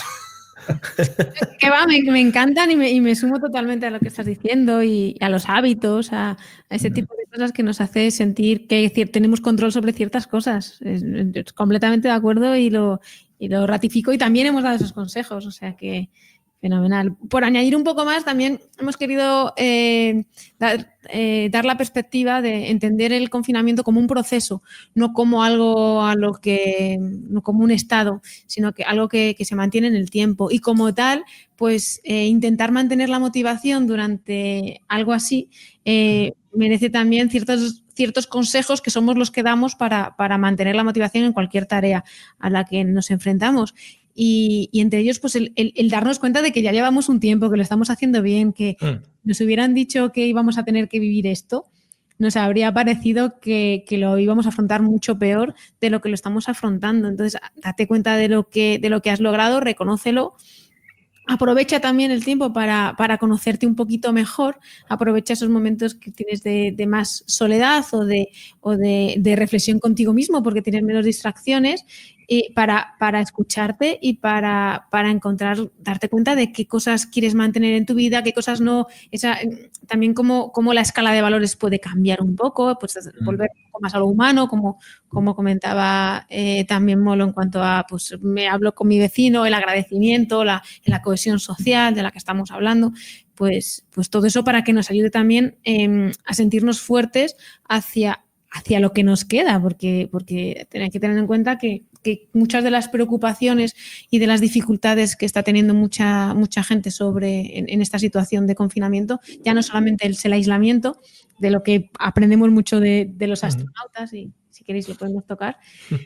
Que va, me, me encantan y me, y me sumo totalmente a lo que estás diciendo y a los hábitos, a, a ese tipo de cosas que nos hace sentir que tenemos control sobre ciertas cosas. Es, es completamente de acuerdo y lo, y lo ratifico, y también hemos dado esos consejos, o sea que fenomenal. Por añadir un poco más, también hemos querido eh, dar, eh, dar la perspectiva de entender el confinamiento como un proceso, no como algo a lo que, no como un estado, sino que algo que, que se mantiene en el tiempo. Y como tal, pues eh, intentar mantener la motivación durante algo así eh, merece también ciertos, ciertos consejos que somos los que damos para, para mantener la motivación en cualquier tarea a la que nos enfrentamos. Y, y entre ellos, pues el, el, el darnos cuenta de que ya llevamos un tiempo, que lo estamos haciendo bien, que mm. nos hubieran dicho que íbamos a tener que vivir esto, nos habría parecido que, que lo íbamos a afrontar mucho peor de lo que lo estamos afrontando. Entonces, date cuenta de lo que, de lo que has logrado, reconócelo. Aprovecha también el tiempo para, para conocerte un poquito mejor, aprovecha esos momentos que tienes de, de más soledad o, de, o de, de reflexión contigo mismo porque tienes menos distracciones, y para, para escucharte y para, para encontrar, darte cuenta de qué cosas quieres mantener en tu vida, qué cosas no, esa, también cómo, cómo la escala de valores puede cambiar un poco, pues volver un poco más a lo humano, como, como comentaba eh, también Molo en cuanto a, pues me hablo con mi vecino, el agradecimiento, la, la cohesión social de la que estamos hablando, pues, pues todo eso para que nos ayude también eh, a sentirnos fuertes hacia hacia lo que nos queda, porque, porque hay que tener en cuenta que, que muchas de las preocupaciones y de las dificultades que está teniendo mucha, mucha gente sobre en, en esta situación de confinamiento, ya no solamente es el aislamiento, de lo que aprendemos mucho de, de los astronautas, y si queréis lo podemos tocar,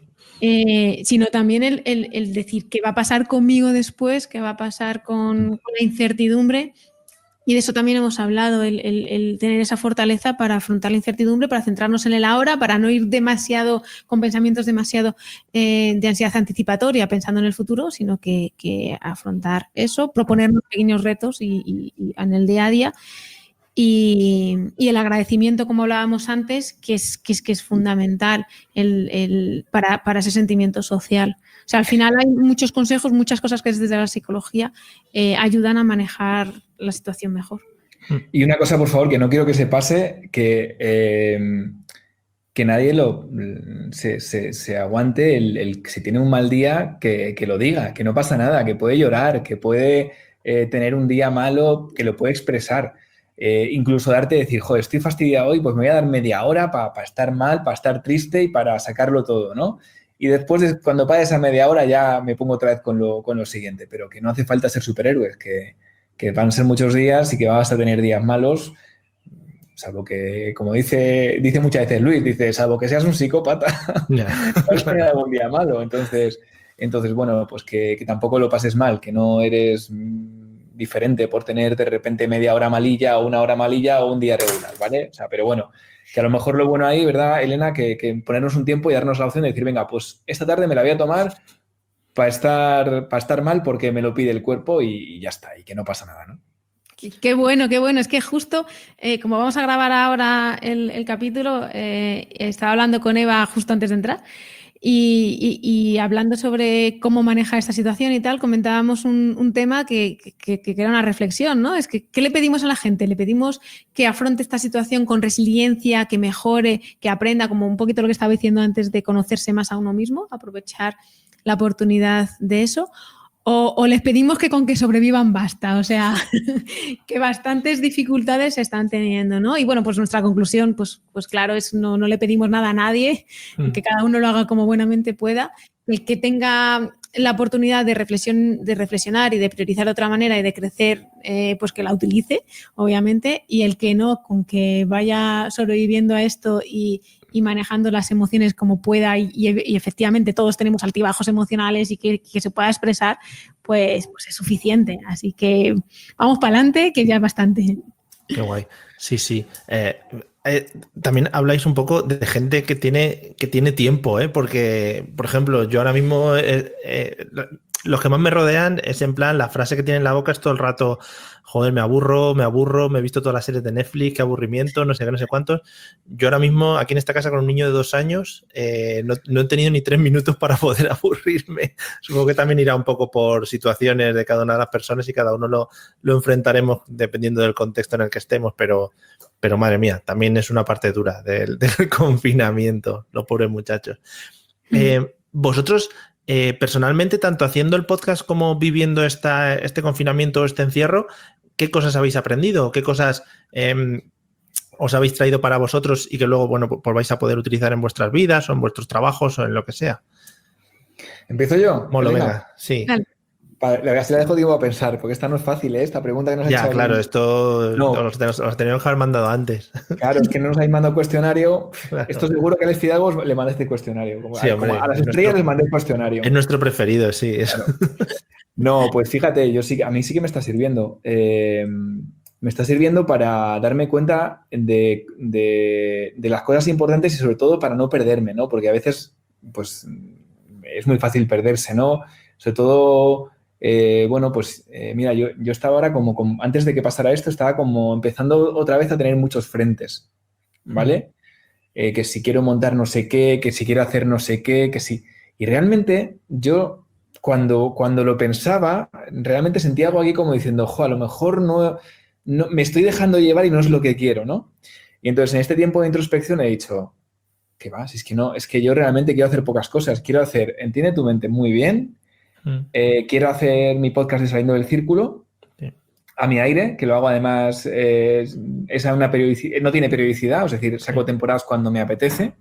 eh, sino también el, el, el decir qué va a pasar conmigo después, qué va a pasar con, con la incertidumbre. Y de eso también hemos hablado, el, el, el tener esa fortaleza para afrontar la incertidumbre, para centrarnos en el ahora, para no ir demasiado con pensamientos demasiado eh, de ansiedad anticipatoria pensando en el futuro, sino que, que afrontar eso, proponernos pequeños retos y, y, y en el día a día. Y, y el agradecimiento, como hablábamos antes, que es, que es, que es fundamental el, el, para, para ese sentimiento social. O sea, al final hay muchos consejos, muchas cosas que desde la psicología eh, ayudan a manejar la situación mejor. Y una cosa, por favor, que no quiero que se pase, que, eh, que nadie lo, se, se, se aguante, el, el, si tiene un mal día, que, que lo diga, que no pasa nada, que puede llorar, que puede eh, tener un día malo, que lo puede expresar. Eh, incluso darte decir, joder, estoy fastidiado hoy, pues me voy a dar media hora para pa estar mal, para estar triste y para sacarlo todo, ¿no? Y después, de, cuando pase esa media hora, ya me pongo otra vez con lo, con lo siguiente. Pero que no hace falta ser superhéroes, que, que van a ser muchos días y que vas a tener días malos, salvo que, como dice, dice muchas veces Luis, dice, salvo que seas un psicópata, yeah. vas a tener algún día malo. Entonces, entonces bueno, pues que, que tampoco lo pases mal, que no eres diferente por tener de repente media hora malilla o una hora malilla o un día regular, ¿vale? O sea, pero bueno, que a lo mejor lo bueno ahí, ¿verdad, Elena? Que, que ponernos un tiempo y darnos la opción de decir, venga, pues esta tarde me la voy a tomar para estar, para estar mal porque me lo pide el cuerpo y, y ya está, y que no pasa nada, ¿no? Qué, qué bueno, qué bueno. Es que justo, eh, como vamos a grabar ahora el, el capítulo, eh, estaba hablando con Eva justo antes de entrar Y, y, y hablando sobre cómo manejar esta situación y tal, comentábamos un, un tema que, que, que era una reflexión, ¿no? Es que, ¿qué le pedimos a la gente? Le pedimos que afronte esta situación con resiliencia, que mejore, que aprenda, como un poquito lo que estaba diciendo antes, de conocerse más a uno mismo, aprovechar la oportunidad de eso. O, o les pedimos que con que sobrevivan basta, o sea, que bastantes dificultades se están teniendo, ¿no? Y bueno, pues nuestra conclusión, pues, pues claro, es no, no le pedimos nada a nadie, mm. que cada uno lo haga como buenamente pueda, el que tenga la oportunidad de, reflexión, de reflexionar y de priorizar de otra manera y de crecer, eh, pues que la utilice, obviamente, y el que no, con que vaya sobreviviendo a esto y, y manejando las emociones como pueda y, y efectivamente todos tenemos altibajos emocionales y que, que se pueda expresar, pues, pues es suficiente. Así que vamos para adelante, que ya es bastante. Qué guay. Sí, sí. Eh, eh, también habláis un poco de gente que tiene, que tiene tiempo, ¿eh? Porque, por ejemplo, yo ahora mismo, eh, eh, los que más me rodean es en plan, la frase que tiene en la boca es todo el rato, joder, me aburro, me aburro, me he visto todas las series de Netflix, qué aburrimiento, no sé qué, no sé cuántos. Yo ahora mismo, aquí en esta casa con un niño de dos años, eh, no, no he tenido ni tres minutos para poder aburrirme. Supongo que también irá un poco por situaciones de cada una de las personas y cada uno lo, lo enfrentaremos dependiendo del contexto en el que estemos, pero, pero madre mía, también es una parte dura del, del confinamiento, los pobres muchachos. Eh, vosotros... Eh, personalmente, tanto haciendo el podcast como viviendo esta, este confinamiento o este encierro, ¿qué cosas habéis aprendido? ¿Qué cosas eh, os habéis traído para vosotros y que luego, bueno, pues vais a poder utilizar en vuestras vidas o en vuestros trabajos o en lo que sea? ¿Empiezo yo? Molo, venga, sí. Dale. Vale, la verdad la dejo tiempo a pensar, porque esta no es fácil, ¿eh? Esta pregunta que nos ha Ya, hecho claro, alguien. esto no. os, os, os teníamos que haber mandado antes. Claro, es que no nos habéis mandado cuestionario. Claro. Esto seguro que a Alex Fidalgo le mandé este cuestionario. Como, Sí, a, hombre, como a las estrellas nuestro, les mandé el cuestionario. Es nuestro preferido, sí. Claro. No, pues fíjate, yo sí, a mí sí que me está sirviendo. Eh, me está sirviendo para darme cuenta de, de, de las cosas importantes y sobre todo para no perderme, ¿no? Porque a veces, pues, es muy fácil perderse, ¿no? Sobre todo... Eh, bueno, pues eh, mira, yo, yo estaba ahora como, como, antes de que pasara esto, estaba como empezando otra vez a tener muchos frentes, ¿vale? Eh, que si quiero montar no sé qué, que si quiero hacer no sé qué, que si... Y realmente yo, cuando, cuando lo pensaba, realmente sentía algo aquí como diciendo, jo, a lo mejor no, no, me estoy dejando llevar y no es lo que quiero, ¿no? Y entonces en este tiempo de introspección he dicho, ¿qué va? Si es que no, es que yo realmente quiero hacer pocas cosas, quiero hacer, entiende tu mente muy bien. Eh, quiero hacer mi podcast de Saliendo del Círculo sí. a mi aire, que lo hago además, eh, es a una periodicidad, no tiene periodicidad, es decir, saco sí. temporadas cuando me apetece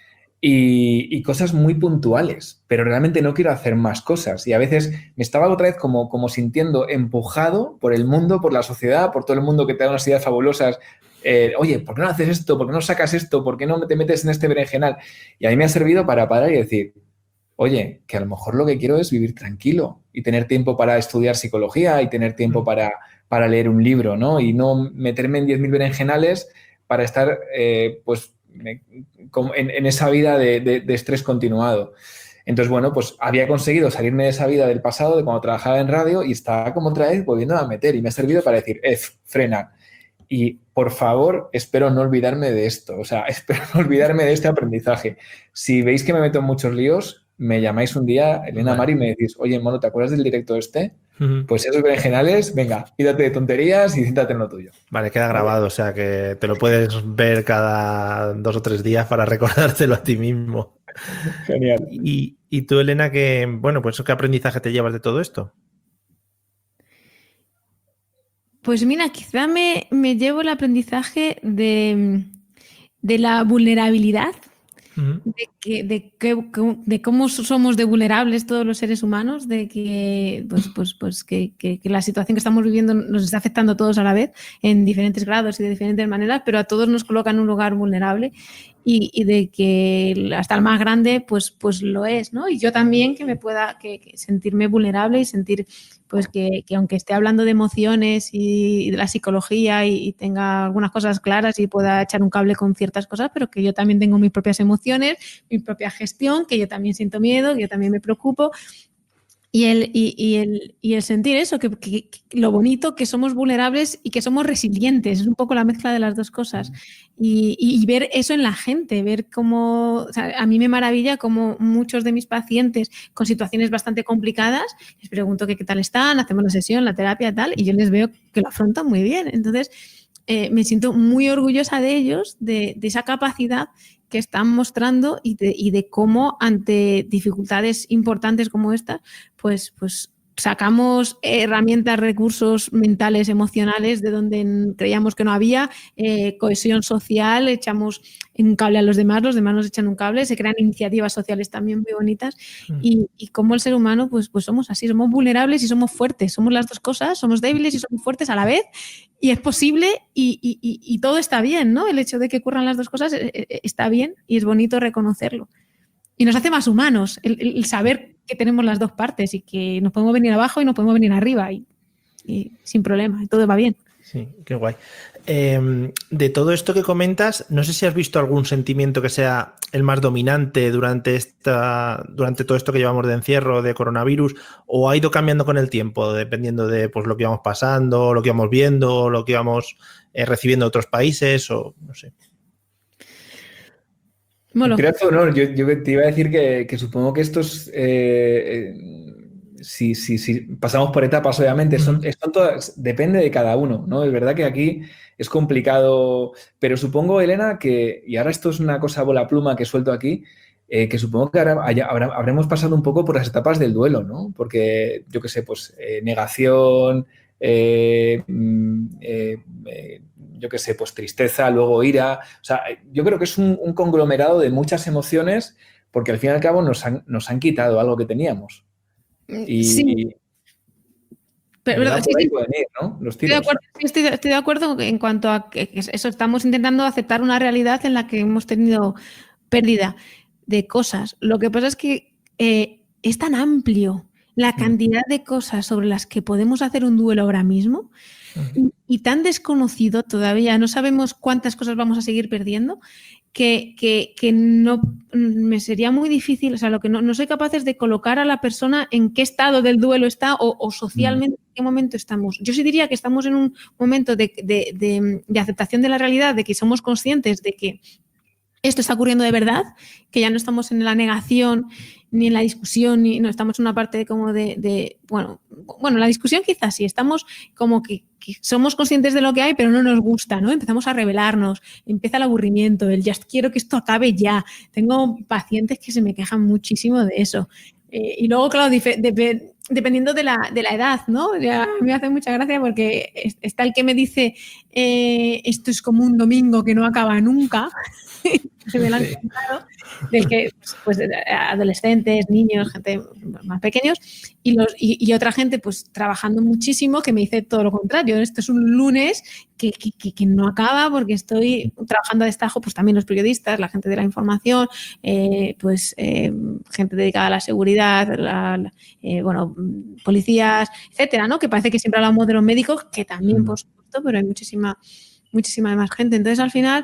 y, y cosas muy puntuales, pero realmente no quiero hacer más cosas y a veces me estaba otra vez como, como sintiendo empujado por el mundo, por la sociedad, por todo el mundo que te da unas ideas fabulosas. Eh, oye, ¿por qué no haces esto? ¿Por qué no sacas esto? ¿Por qué no te metes en este berenjenal? Y a mí me ha servido para parar y decir... Oye, que a lo mejor lo que quiero es vivir tranquilo y tener tiempo para estudiar psicología y tener tiempo para, para leer un libro, ¿no? Y no meterme en diez mil berenjenales para estar, eh, pues, me, en, en esa vida de, de, de estrés continuado. Entonces, bueno, pues había conseguido salirme de esa vida del pasado, de cuando trabajaba en radio y estaba como otra vez volviendo a meter y me ha servido para decir, eh, frena. Y, por favor, espero no olvidarme de esto. O sea, espero no olvidarme de este aprendizaje. Si veis que me meto en muchos líos, me llamáis un día, Elena, Mari, y me decís, oye, mono, ¿te acuerdas del directo este? Uh-huh. Pues esos berenjenales, venga, quítate de tonterías y siéntate en lo tuyo. Vale, queda grabado, o sea que te lo puedes ver cada dos o tres días para recordártelo a ti mismo. Genial. Y, y tú, Elena, que, bueno, pues ¿qué aprendizaje te llevas de todo esto? Pues mira, quizá me, me llevo el aprendizaje de, de la vulnerabilidad. De, que, de, que, de cómo somos de vulnerables todos los seres humanos, de que, pues, pues, pues que, que, que la situación que estamos viviendo nos está afectando a todos a la vez, en diferentes grados y de diferentes maneras, pero a todos nos coloca en un lugar vulnerable y, y de que hasta el más grande pues, pues lo es, ¿no? Y yo también que me pueda que, que sentirme vulnerable y sentir pues que, que aunque esté hablando de emociones y, y de la psicología y, y tenga algunas cosas claras y pueda echar un cable con ciertas cosas, pero que yo también tengo mis propias emociones, mi propia gestión, que yo también siento miedo, que yo también me preocupo Y el, y, y el, y el sentir eso, que, que, que lo bonito, que somos vulnerables y que somos resilientes, es un poco la mezcla de las dos cosas. Y, y, y ver eso en la gente, ver cómo, o sea, a mí me maravilla cómo muchos de mis pacientes con situaciones bastante complicadas, les pregunto que qué tal están, hacemos la sesión, la terapia, tal, y yo les veo que lo afrontan muy bien. Entonces, eh, me siento muy orgullosa de ellos, de, de esa capacidad que están mostrando y de, y de cómo ante dificultades importantes como estas, pues, pues sacamos herramientas, recursos mentales, emocionales de donde creíamos que no había, eh, cohesión social, echamos un cable a los demás, los demás nos echan un cable, se crean iniciativas sociales también muy bonitas y, y como el ser humano pues, pues somos así, somos vulnerables y somos fuertes, somos las dos cosas, somos débiles y somos fuertes a la vez y es posible y, y, y, y todo está bien, ¿no? El hecho de que ocurran las dos cosas está bien y es bonito reconocerlo. Y nos hace más humanos el, el saber que tenemos las dos partes y que nos podemos venir abajo y nos podemos venir arriba y, y sin problema, y todo va bien. Sí, qué guay. Eh, de todo esto que comentas, no sé si has visto algún sentimiento que sea el más dominante durante, esta, durante todo esto que llevamos de encierro, de coronavirus, o ha ido cambiando con el tiempo, dependiendo de pues, lo que íbamos pasando, lo que íbamos viendo, lo que íbamos eh, recibiendo de otros países, o no sé. Bueno. Creo que no, yo, yo te iba a decir que, que supongo que estos, eh, eh, si, si, si pasamos por etapas, obviamente, son, son todas, depende de cada uno, ¿no? Es verdad que aquí es complicado, pero supongo, Elena, que, y ahora esto es una cosa bola pluma que suelto aquí, eh, que supongo que ahora haya, habrá, habremos pasado un poco por las etapas del duelo, ¿no? Porque, yo qué sé, pues eh, negación, eh, eh, eh, yo qué sé, pues tristeza, luego ira. O sea, yo creo que es un, un conglomerado de muchas emociones porque al fin y al cabo nos han, nos han quitado algo que teníamos. Y, sí. Pero, pero, sí, sí. Ir, ¿no? Los estoy, de acuerdo, estoy, estoy de acuerdo en cuanto a que eso, estamos intentando aceptar una realidad en la que hemos tenido pérdida de cosas. Lo que pasa es que eh, es tan amplio la cantidad de cosas sobre las que podemos hacer un duelo ahora mismo y, y tan desconocido todavía, no sabemos cuántas cosas vamos a seguir perdiendo, que, que, que no me sería muy difícil, o sea, lo que no, no soy capaz es de colocar a la persona en qué estado del duelo está o, o socialmente en qué momento estamos. Yo sí diría que estamos en un momento de, de, de, de aceptación de la realidad, de que somos conscientes de que esto está ocurriendo de verdad, que ya no estamos en la negación ni en la discusión, ni no estamos en una parte como de, de bueno, bueno, la discusión quizás sí, estamos como que, que somos conscientes de lo que hay, pero no nos gusta, ¿no? Empezamos a rebelarnos, empieza el aburrimiento, el ya quiero que esto acabe ya. Tengo pacientes que se me quejan muchísimo de eso. Eh, y luego, claro, dif- de, dependiendo de la, de la edad, ¿no? Ya me hace mucha gracia porque está el que me dice eh, esto es como un domingo que no acaba nunca. Se me lo han contado, del que, pues, adolescentes, niños, gente más pequeños, y, los, y, y otra gente, pues, trabajando muchísimo, que me dice todo lo contrario. Esto es un lunes que, que, que no acaba porque estoy trabajando a destajo, pues, también los periodistas, la gente de la información, eh, pues, eh, gente dedicada a la seguridad, la, la, eh, bueno, policías, etcétera, ¿no? Que parece que siempre hablamos de los médicos, que también, por supuesto, pero hay muchísima, muchísima más gente. Entonces, al final,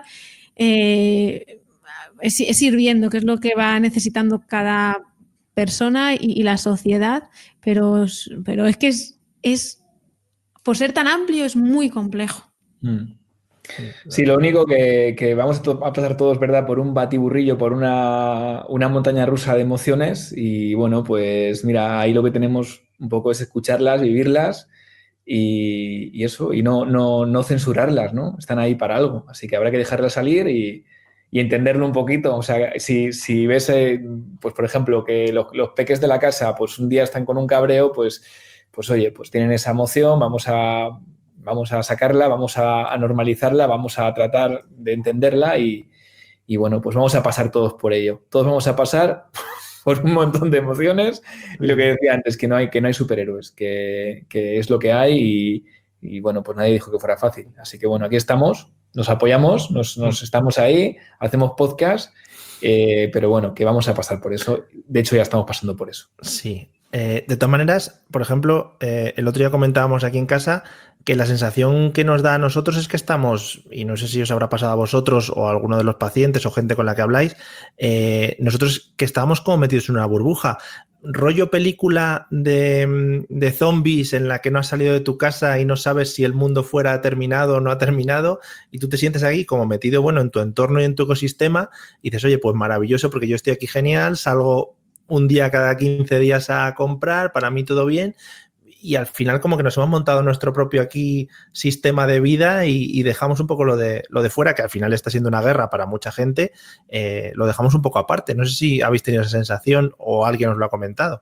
Eh, es, es ir viendo qué es lo que va necesitando cada persona y, y la sociedad, pero, pero es que es, es, por ser tan amplio, es muy complejo. Mm. Sí, lo único que, que vamos a pasar todos, ¿verdad?, por un batiburrillo, por una, una montaña rusa de emociones y bueno, pues mira, ahí lo que tenemos un poco es escucharlas, vivirlas y, y eso, y no, no, no censurarlas, ¿no? Están ahí para algo, así que habrá que dejarlas salir y, y entenderlo un poquito. O sea, si, si ves, eh, pues por ejemplo, que los, los peques de la casa, pues un día están con un cabreo, pues, pues oye, pues tienen esa emoción, vamos a, vamos a sacarla, vamos a, a normalizarla, vamos a tratar de entenderla y, y bueno, pues vamos a pasar todos por ello. Todos vamos a pasar por un montón de emociones y lo que decía antes, que no hay, que no hay superhéroes, que, que es lo que hay y, y bueno, pues nadie dijo que fuera fácil. Así que bueno, aquí estamos, nos apoyamos, nos, nos estamos ahí, hacemos podcast, eh, pero bueno, que vamos a pasar por eso. De hecho, ya estamos pasando por eso. Sí. Eh, de todas maneras, por ejemplo, eh, el otro día comentábamos aquí en casa que la sensación que nos da a nosotros es que estamos, y no sé si os habrá pasado a vosotros o a alguno de los pacientes o gente con la que habláis, eh, nosotros que estábamos como metidos en una burbuja. rollo película de, de zombies en la que no has salido de tu casa y no sabes si el mundo fuera ha terminado o no ha terminado, y tú te sientes aquí como metido, bueno, en tu entorno y en tu ecosistema, y dices, oye, pues maravilloso porque yo estoy aquí genial, salgo un día cada quince días a comprar, para mí todo bien, y al final como que nos hemos montado nuestro propio aquí sistema de vida y, y dejamos un poco lo de, lo de fuera, que al final está siendo una guerra para mucha gente, eh, lo dejamos un poco aparte. No sé si habéis tenido esa sensación o alguien os lo ha comentado.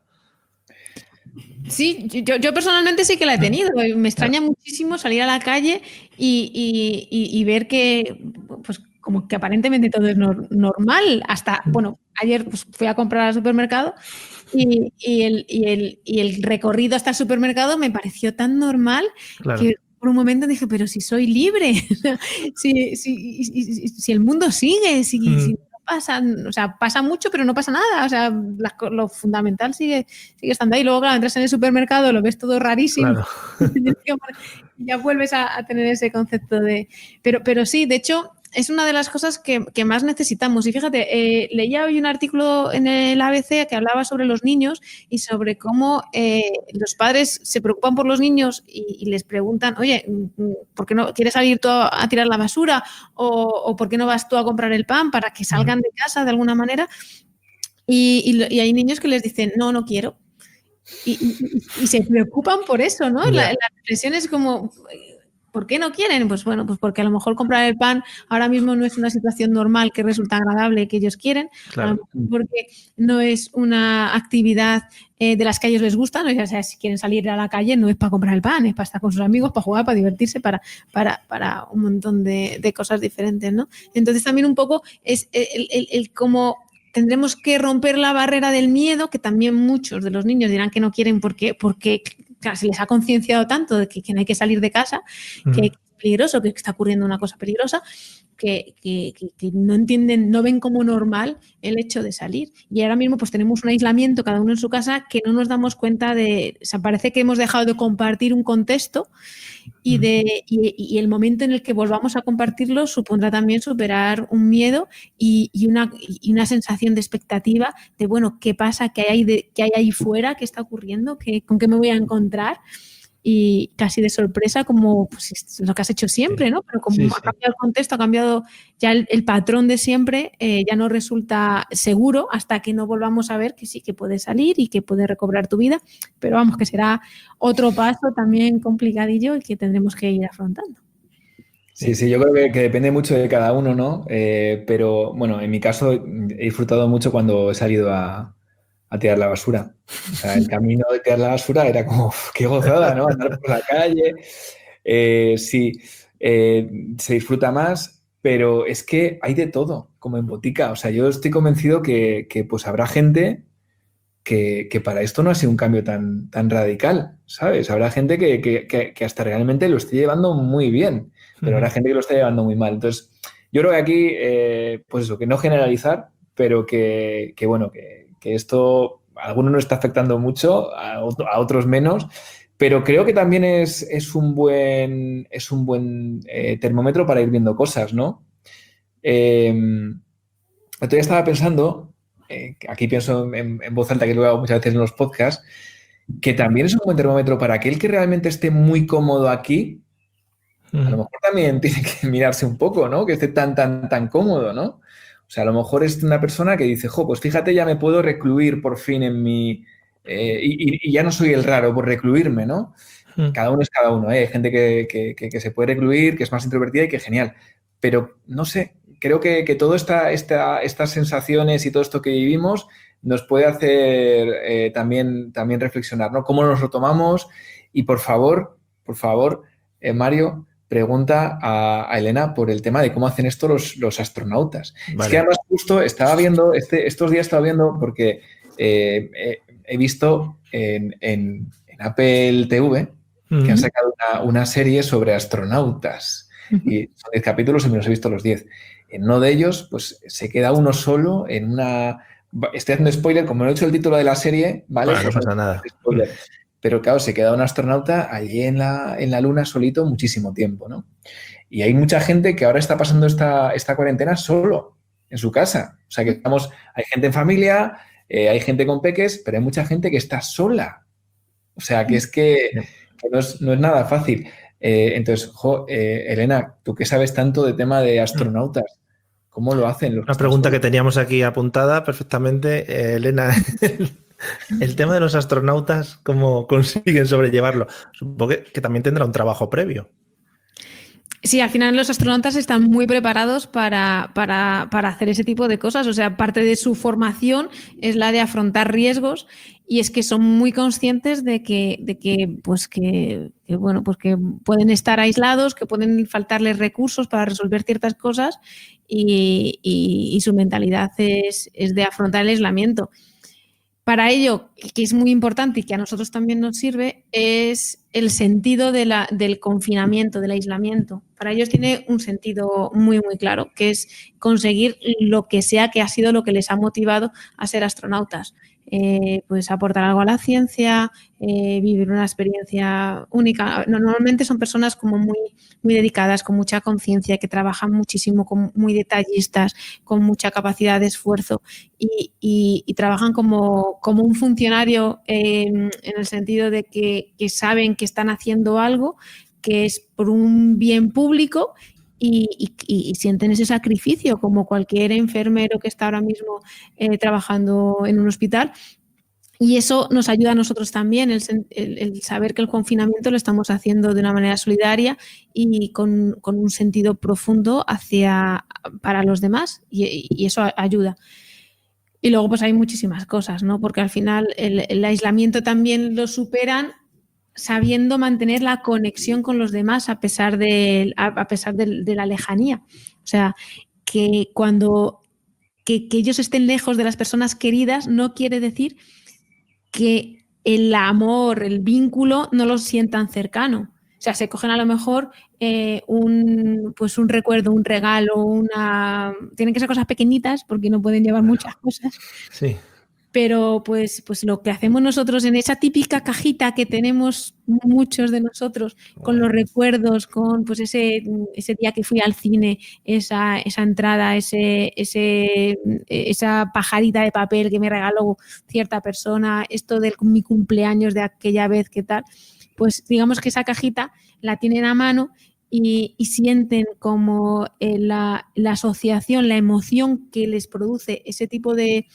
Sí, yo, yo personalmente sí que la he tenido. Me extraña muchísimo salir a la calle y, y, y, y ver que, pues, como que aparentemente todo es no, normal. Hasta, bueno, ayer pues, fui a comprar al supermercado y, y, el, y, el, y el recorrido hasta el supermercado me pareció tan normal, claro, que por un momento dije, pero si soy libre, si, si, si, si el mundo sigue, si, mm. si pasa, o sea, pasa mucho, pero no pasa nada. O sea, la, lo fundamental sigue, sigue estando ahí. Luego, claro, entras en el supermercado, lo ves todo rarísimo. Claro. Y ya vuelves a, a tener ese concepto de... Pero, pero sí, de hecho, es una de las cosas que, que más necesitamos. Y fíjate, eh, leía hoy un artículo en el A B C que hablaba sobre los niños y sobre cómo eh, los padres se preocupan por los niños y, y les preguntan, oye, ¿por qué no quieres salir tú a, a tirar la basura? O, o ¿por qué no vas tú a comprar el pan para que salgan de casa de alguna manera? Y, y, y hay niños que les dicen, no, no quiero. Y, y, y se preocupan por eso, ¿no? Yeah. La, la reflexión es como... ¿Por qué no quieren? Pues bueno, pues porque a lo mejor comprar el pan ahora mismo no es una situación normal que resulta agradable que ellos quieren, claro. A lo mejor porque no es una actividad eh, de las que a ellos les gustan, o sea, si quieren salir a la calle no es para comprar el pan, es para estar con sus amigos, para jugar, para divertirse, para, para, para un montón de, de cosas diferentes, ¿no? Entonces también un poco es el, el, el cómo... Tendremos que romper la barrera del miedo, que también muchos de los niños dirán que no quieren porque, porque claro, se les ha concienciado tanto de que, que no hay que salir de casa, uh-huh. que es peligroso, que está ocurriendo una cosa peligrosa, que, que, que, que no entienden, no ven como normal el hecho de salir. Y ahora mismo pues tenemos un aislamiento cada uno en su casa que no nos damos cuenta de, o sea, parece que hemos dejado de compartir un contexto y, de, y, y el momento en el que volvamos a compartirlo supondrá también superar un miedo y, y, una, y una sensación de expectativa de, bueno, ¿qué pasa? ¿Qué hay, de, qué hay ahí fuera? ¿Qué está ocurriendo? ¿Qué, ¿Con qué me voy a encontrar? Y casi de sorpresa, como pues, lo que has hecho siempre, ¿no? Pero como sí, ha cambiado sí. el contexto, ha cambiado ya el, el patrón de siempre, eh, ya no resulta seguro hasta que no volvamos a ver que sí que puedes salir y que puedes recobrar tu vida, pero vamos, que será otro paso también complicadillo y que tendremos que ir afrontando. Sí, sí, yo creo que, que depende mucho de cada uno, ¿no? Eh, pero, bueno, en mi caso he disfrutado mucho cuando he salido a... a tirar la basura. O sea, el camino de tirar la basura era como, qué gozada, ¿no? Andar por la calle. Eh, sí, eh, se disfruta más, pero es que hay de todo, como en botica. O sea, yo estoy convencido que, que pues habrá gente que, que para esto no ha sido un cambio tan, tan radical, ¿sabes? Habrá gente que, que, que hasta realmente lo esté llevando muy bien, pero uh-huh. habrá gente que lo está llevando muy mal. Entonces, yo creo que aquí, eh, pues eso, que no generalizar, pero que, que bueno, que que esto a algunos nos está afectando mucho, a, a otros menos, pero creo que también es, es un buen, es un buen eh, termómetro para ir viendo cosas, ¿no? Eh, yo estaba pensando, eh, aquí pienso en, en voz alta, que lo hago muchas veces en los podcasts, que también es un buen termómetro para aquel que realmente esté muy cómodo aquí, uh-huh. a lo mejor también tiene que mirarse un poco, ¿no? Que esté tan, tan, tan cómodo, ¿no? O sea, a lo mejor es una persona que dice, jo, pues fíjate, ya me puedo recluir por fin en mi... Eh, y, y ya no soy el raro por recluirme, ¿no? Mm. Cada uno es cada uno, ¿eh? Hay gente que, que, que, que se puede recluir, que es más introvertida y que genial. Pero, no sé, creo que, que todas esta, esta, estas sensaciones y todo esto que vivimos nos puede hacer eh, también, también reflexionar, ¿no? ¿Cómo nos lo tomamos? Y, por favor, por favor, eh, Mario... pregunta a, a Elena por el tema de cómo hacen esto los, los astronautas. Vale. Es que además justo estaba viendo, este, estos días estaba viendo porque eh, he, he visto en, en, en Apple T V uh-huh. que han sacado una, una serie sobre astronautas. Uh-huh. Y son diez capítulos y me los he visto los diez. En uno de ellos, pues se queda uno solo en una... Estoy haciendo spoiler, como no he hecho el título de la serie, ¿vale? Bueno, no pasa no nada. Spoiler. Pero claro, se queda un astronauta allí en la, en la Luna solito muchísimo tiempo, ¿no? Y hay mucha gente que ahora está pasando esta, esta cuarentena solo, en su casa. O sea, que estamos, hay gente en familia, Eh, hay gente con peques, pero hay mucha gente que está sola. O sea, que es que, que no, es, no es nada fácil. Eh, entonces, jo, eh, Elena, tú que sabes tanto de tema de astronautas, ¿cómo lo hacen? Los Una pregunta que teníamos aquí apuntada perfectamente, eh, Elena. El, el tema de los astronautas, ¿cómo consiguen sobrellevarlo? Supongo que, que también tendrá un trabajo previo. Sí, al final los astronautas están muy preparados para, para, para hacer ese tipo de cosas. O sea, parte de su formación es la de afrontar riesgos y es que son muy conscientes de que, de que, pues que, que, bueno, pues que pueden estar aislados, que pueden faltarles recursos para resolver ciertas cosas y, y, y su mentalidad es, es de afrontar el aislamiento. Para ello, que es muy importante y que a nosotros también nos sirve, es el sentido de la, del confinamiento, del aislamiento. Para ellos tiene un sentido muy, muy claro, que es conseguir lo que sea que ha sido lo que les ha motivado a ser astronautas. Eh, pues aportar algo a la ciencia, eh, vivir una experiencia única. Normalmente son personas como muy, muy dedicadas, con mucha conciencia, que trabajan muchísimo, con, muy detallistas, con mucha capacidad de esfuerzo y, y, y trabajan como, como un funcionario eh, en el sentido de que, que saben que están haciendo algo que es por un bien público. Y, y, y sienten ese sacrificio como cualquier enfermero que está ahora mismo eh, trabajando en un hospital. Y eso nos ayuda a nosotros también, el, el, el saber que el confinamiento lo estamos haciendo de una manera solidaria y con, con un sentido profundo hacia, para los demás, y, y eso ayuda. Y luego pues hay muchísimas cosas, ¿no? Porque al final el, el aislamiento también lo superan sabiendo mantener la conexión con los demás a pesar de, a, a pesar de, de la lejanía. O sea, que cuando que, que ellos estén lejos de las personas queridas no quiere decir que el amor, el vínculo no lo sientan cercano. O sea, se cogen a lo mejor eh, un, pues un recuerdo, un regalo, una... Tienen que ser cosas pequeñitas porque no pueden llevar muchas cosas. Sí. Pero pues, pues lo que hacemos nosotros en esa típica cajita que tenemos muchos de nosotros, con los recuerdos, con pues ese, ese día que fui al cine, esa, esa entrada, ese, ese, esa pajarita de papel que me regaló cierta persona, esto de mi cumpleaños de aquella vez, ¿qué tal? Pues digamos que esa cajita la tienen a mano y, y sienten como eh, la, la asociación, la emoción que les produce ese tipo de,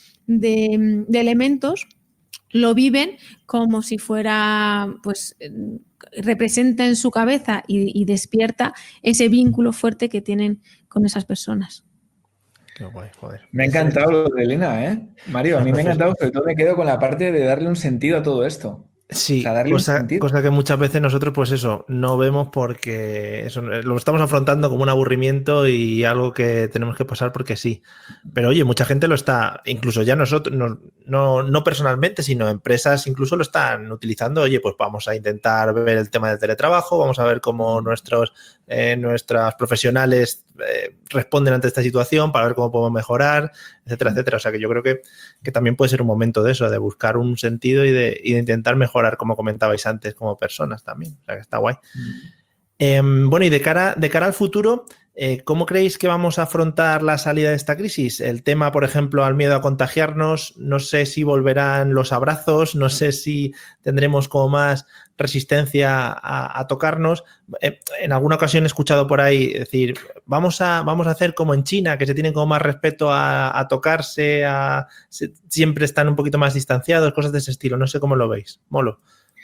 de, de elementos, lo viven como si fuera, pues, representa en su cabeza y, y despierta ese vínculo fuerte que tienen con esas personas. Qué guay, joder. Me ha encantado lo de Elena, ¿eh? Mario, a mí me ha encantado, sobre todo me quedo con la parte de darle un sentido a todo esto. Sí, o sea, darle cosa, un sentido. cosa que muchas veces nosotros, pues eso, no vemos porque eso, lo estamos afrontando como un aburrimiento y algo que tenemos que pasar porque sí. Pero oye, mucha gente lo está, incluso ya nosotros, no, no, no personalmente, sino empresas incluso lo están utilizando. Oye, pues vamos a intentar ver el tema del teletrabajo, vamos a ver cómo nuestros, eh, nuestras profesionales eh, responden ante esta situación para ver cómo podemos mejorar, etcétera, etcétera. O sea que yo creo que, que también puede ser un momento de eso, de buscar un sentido y de, y de intentar mejorar, como comentabais antes, como personas también. O sea que está guay. Mm. Eh, bueno, y de cara, de cara al futuro, eh, ¿cómo creéis que vamos a afrontar la salida de esta crisis? El tema, por ejemplo, al miedo a contagiarnos, no sé si volverán los abrazos, no sé si tendremos como más resistencia a, a tocarnos. Eh, en alguna ocasión he escuchado por ahí decir, vamos a, vamos a hacer como en China, que se tienen como más respeto a, a tocarse, a, se, siempre están un poquito más distanciados, cosas de ese estilo. No sé cómo lo veis. Molo.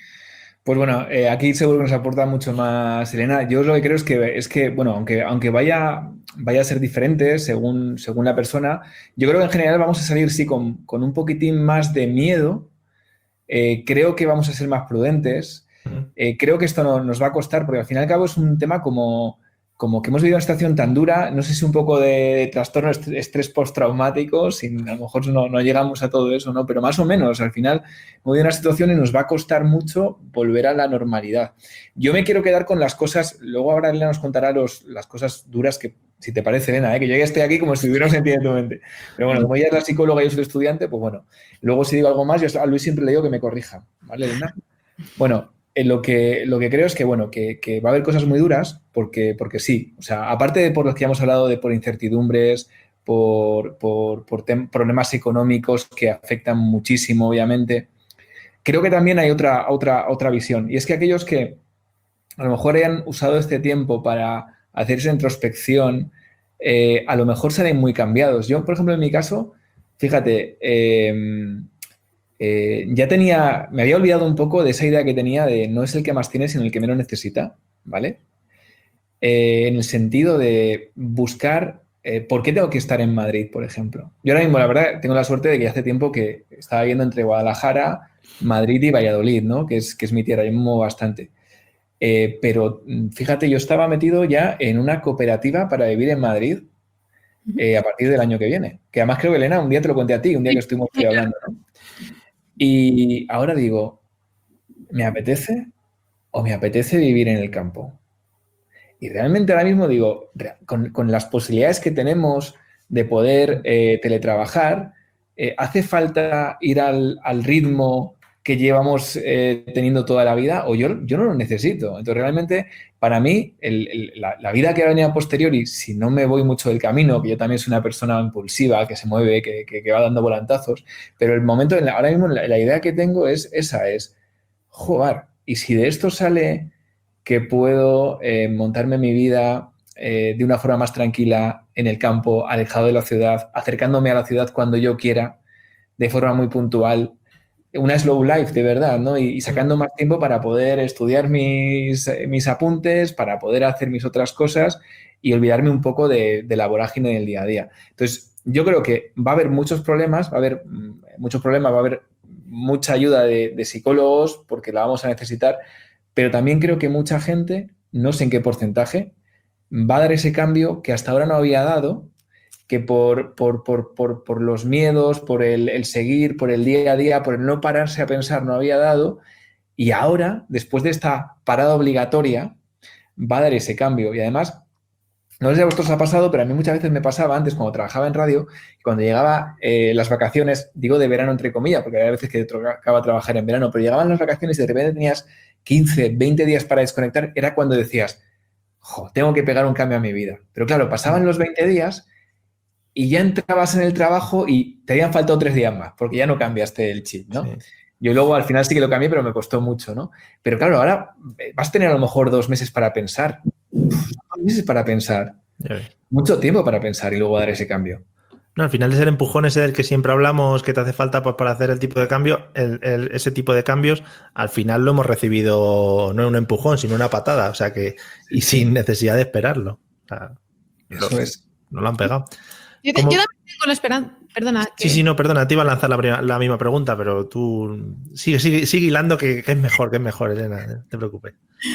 Pues bueno, eh, aquí seguro que nos aporta mucho más Elena. Yo lo que creo es que, es que bueno, aunque, aunque vaya, vaya a ser diferente según, según la persona, yo creo que en general vamos a salir, sí, con, con un poquitín más de miedo. Eh, creo que vamos a ser más prudentes. Eh, creo que esto no, nos va a costar, porque al fin y al cabo es un tema como, como que hemos vivido una situación tan dura, no sé si un poco de trastorno, estrés postraumático, sin, a lo mejor no, no llegamos a todo eso, ¿no? Pero más o menos, al final hemos vivido una situación y nos va a costar mucho volver a la normalidad. Yo me quiero quedar con las cosas, luego ahora Elena nos contará los, las cosas duras que, si te parece, Elena, ¿eh? Que yo ya estoy aquí como si estuviéramos en tu mente. Pero bueno, como ella es la psicóloga y yo soy el estudiante, pues bueno, luego si digo algo más, yo a Luis siempre le digo que me corrija, ¿vale, Elena? Bueno, Lo que, lo que creo es que, bueno, que, que va a haber cosas muy duras porque, porque sí. O sea, aparte de por los que ya hemos hablado, de por incertidumbres, por, por, por problemas económicos que afectan muchísimo, obviamente. Creo que también hay otra, otra, otra visión, y es que aquellos que a lo mejor hayan usado este tiempo para hacer esa introspección, eh, a lo mejor salen muy cambiados. Yo, por ejemplo, en mi caso, fíjate, eh, eh, ya tenía, me había olvidado un poco de esa idea que tenía de no es el que más tiene, sino el que menos necesita, ¿vale? Eh, en el sentido de buscar eh, por qué tengo que estar en Madrid, por ejemplo. Yo ahora mismo, la verdad, tengo la suerte de que hace tiempo que estaba viendo entre Guadalajara, Madrid y Valladolid, ¿no? Que es, que es mi tierra, yo me muevo bastante. Eh, pero fíjate, yo estaba metido ya en una cooperativa para vivir en Madrid eh, a partir del año que viene. Que además creo que, Elena, un día te lo conté a ti, un día que estuvimos aquí hablando, ¿no? Y ahora digo, ¿me apetece o me apetece vivir en el campo? Y realmente ahora mismo digo, con, con las posibilidades que tenemos de poder eh, teletrabajar, eh, ¿hace falta ir al, al ritmo que llevamos eh, teniendo toda la vida? O yo, yo no lo necesito. Entonces, realmente, para mí, el, el, la, la vida que va a venir a posteriori, si no me voy mucho del camino, que yo también soy una persona impulsiva, que se mueve, que, que, que va dando volantazos, pero el momento, ahora mismo, la, la idea que tengo es esa, es, joder, y si de esto sale que puedo eh, montarme mi vida eh, de una forma más tranquila en el campo, alejado de la ciudad, acercándome a la ciudad cuando yo quiera, de forma muy puntual, una slow life de verdad, ¿no? Y, y sacando más tiempo para poder estudiar mis, mis apuntes, para poder hacer mis otras cosas y olvidarme un poco de, de la vorágine del día a día. Entonces, yo creo que va a haber muchos problemas, va a haber muchos problemas, va a haber mucha ayuda de, de psicólogos porque la vamos a necesitar, pero también creo que mucha gente, no sé en qué porcentaje, va a dar ese cambio que hasta ahora no había dado, que por, por, por, por, por los miedos, por el, el seguir, por el día a día, por el no pararse a pensar no había dado, y ahora, después de esta parada obligatoria, va a dar ese cambio. Y además, no sé si a vosotros os ha pasado, pero a mí muchas veces me pasaba antes cuando trabajaba en radio, cuando llegaba eh, las vacaciones, digo de verano entre comillas, porque había veces que tocaba trabajar en verano, pero llegaban las vacaciones y de repente tenías quince, veinte días para desconectar, era cuando decías, jo, tengo que pegar un cambio a mi vida. Pero claro, pasaban los veinte días y ya entrabas en el trabajo y te habían faltado tres días más, porque ya no cambiaste el chip, ¿no? Sí. Yo luego al final sí que lo cambié, pero me costó mucho, ¿no? Pero claro, ahora vas a tener a lo mejor dos meses para pensar. Uf, dos meses para pensar. Mucho tiempo para pensar y luego dar ese cambio. No, al final es el empujón ese del que siempre hablamos, que te hace falta pues, para hacer el tipo de cambio. El, el, ese tipo de cambios, al final lo hemos recibido no un empujón, sino una patada. O sea que, y sin necesidad de esperarlo. O sea, Eso lo, es. No lo han pegado. Yo, te, yo también tengo la esperanza. Perdona. Que... Sí, sí, no, perdona, te iba a lanzar la, la misma pregunta, pero tú sigue, sigue, sigue hilando que, que es mejor, que es mejor, Elena, no te preocupes.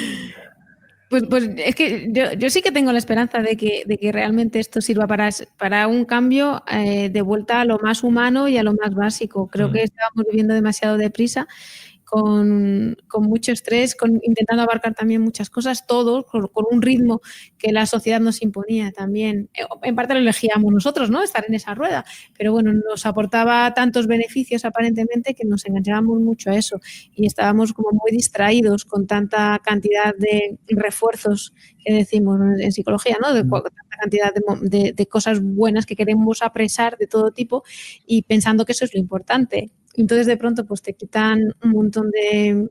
Pues, pues es que yo, yo sí que tengo la esperanza de que, de que realmente esto sirva para, para un cambio eh, de vuelta a lo más humano y a lo más básico. Creo mm. que estábamos viviendo demasiado deprisa, con, con mucho estrés, con, intentando abarcar también muchas cosas, todos, con, con un ritmo que la sociedad nos imponía también. En parte lo elegíamos nosotros, ¿no? Estar en esa rueda, pero bueno, nos aportaba tantos beneficios aparentemente que nos enganchábamos mucho a eso y estábamos como muy distraídos con tanta cantidad de refuerzos que decimos en psicología, ¿no? De tanta cantidad de, de, de cosas buenas que queremos apresar de todo tipo y pensando que eso es lo importante. Entonces, de pronto, pues te quitan un montón de,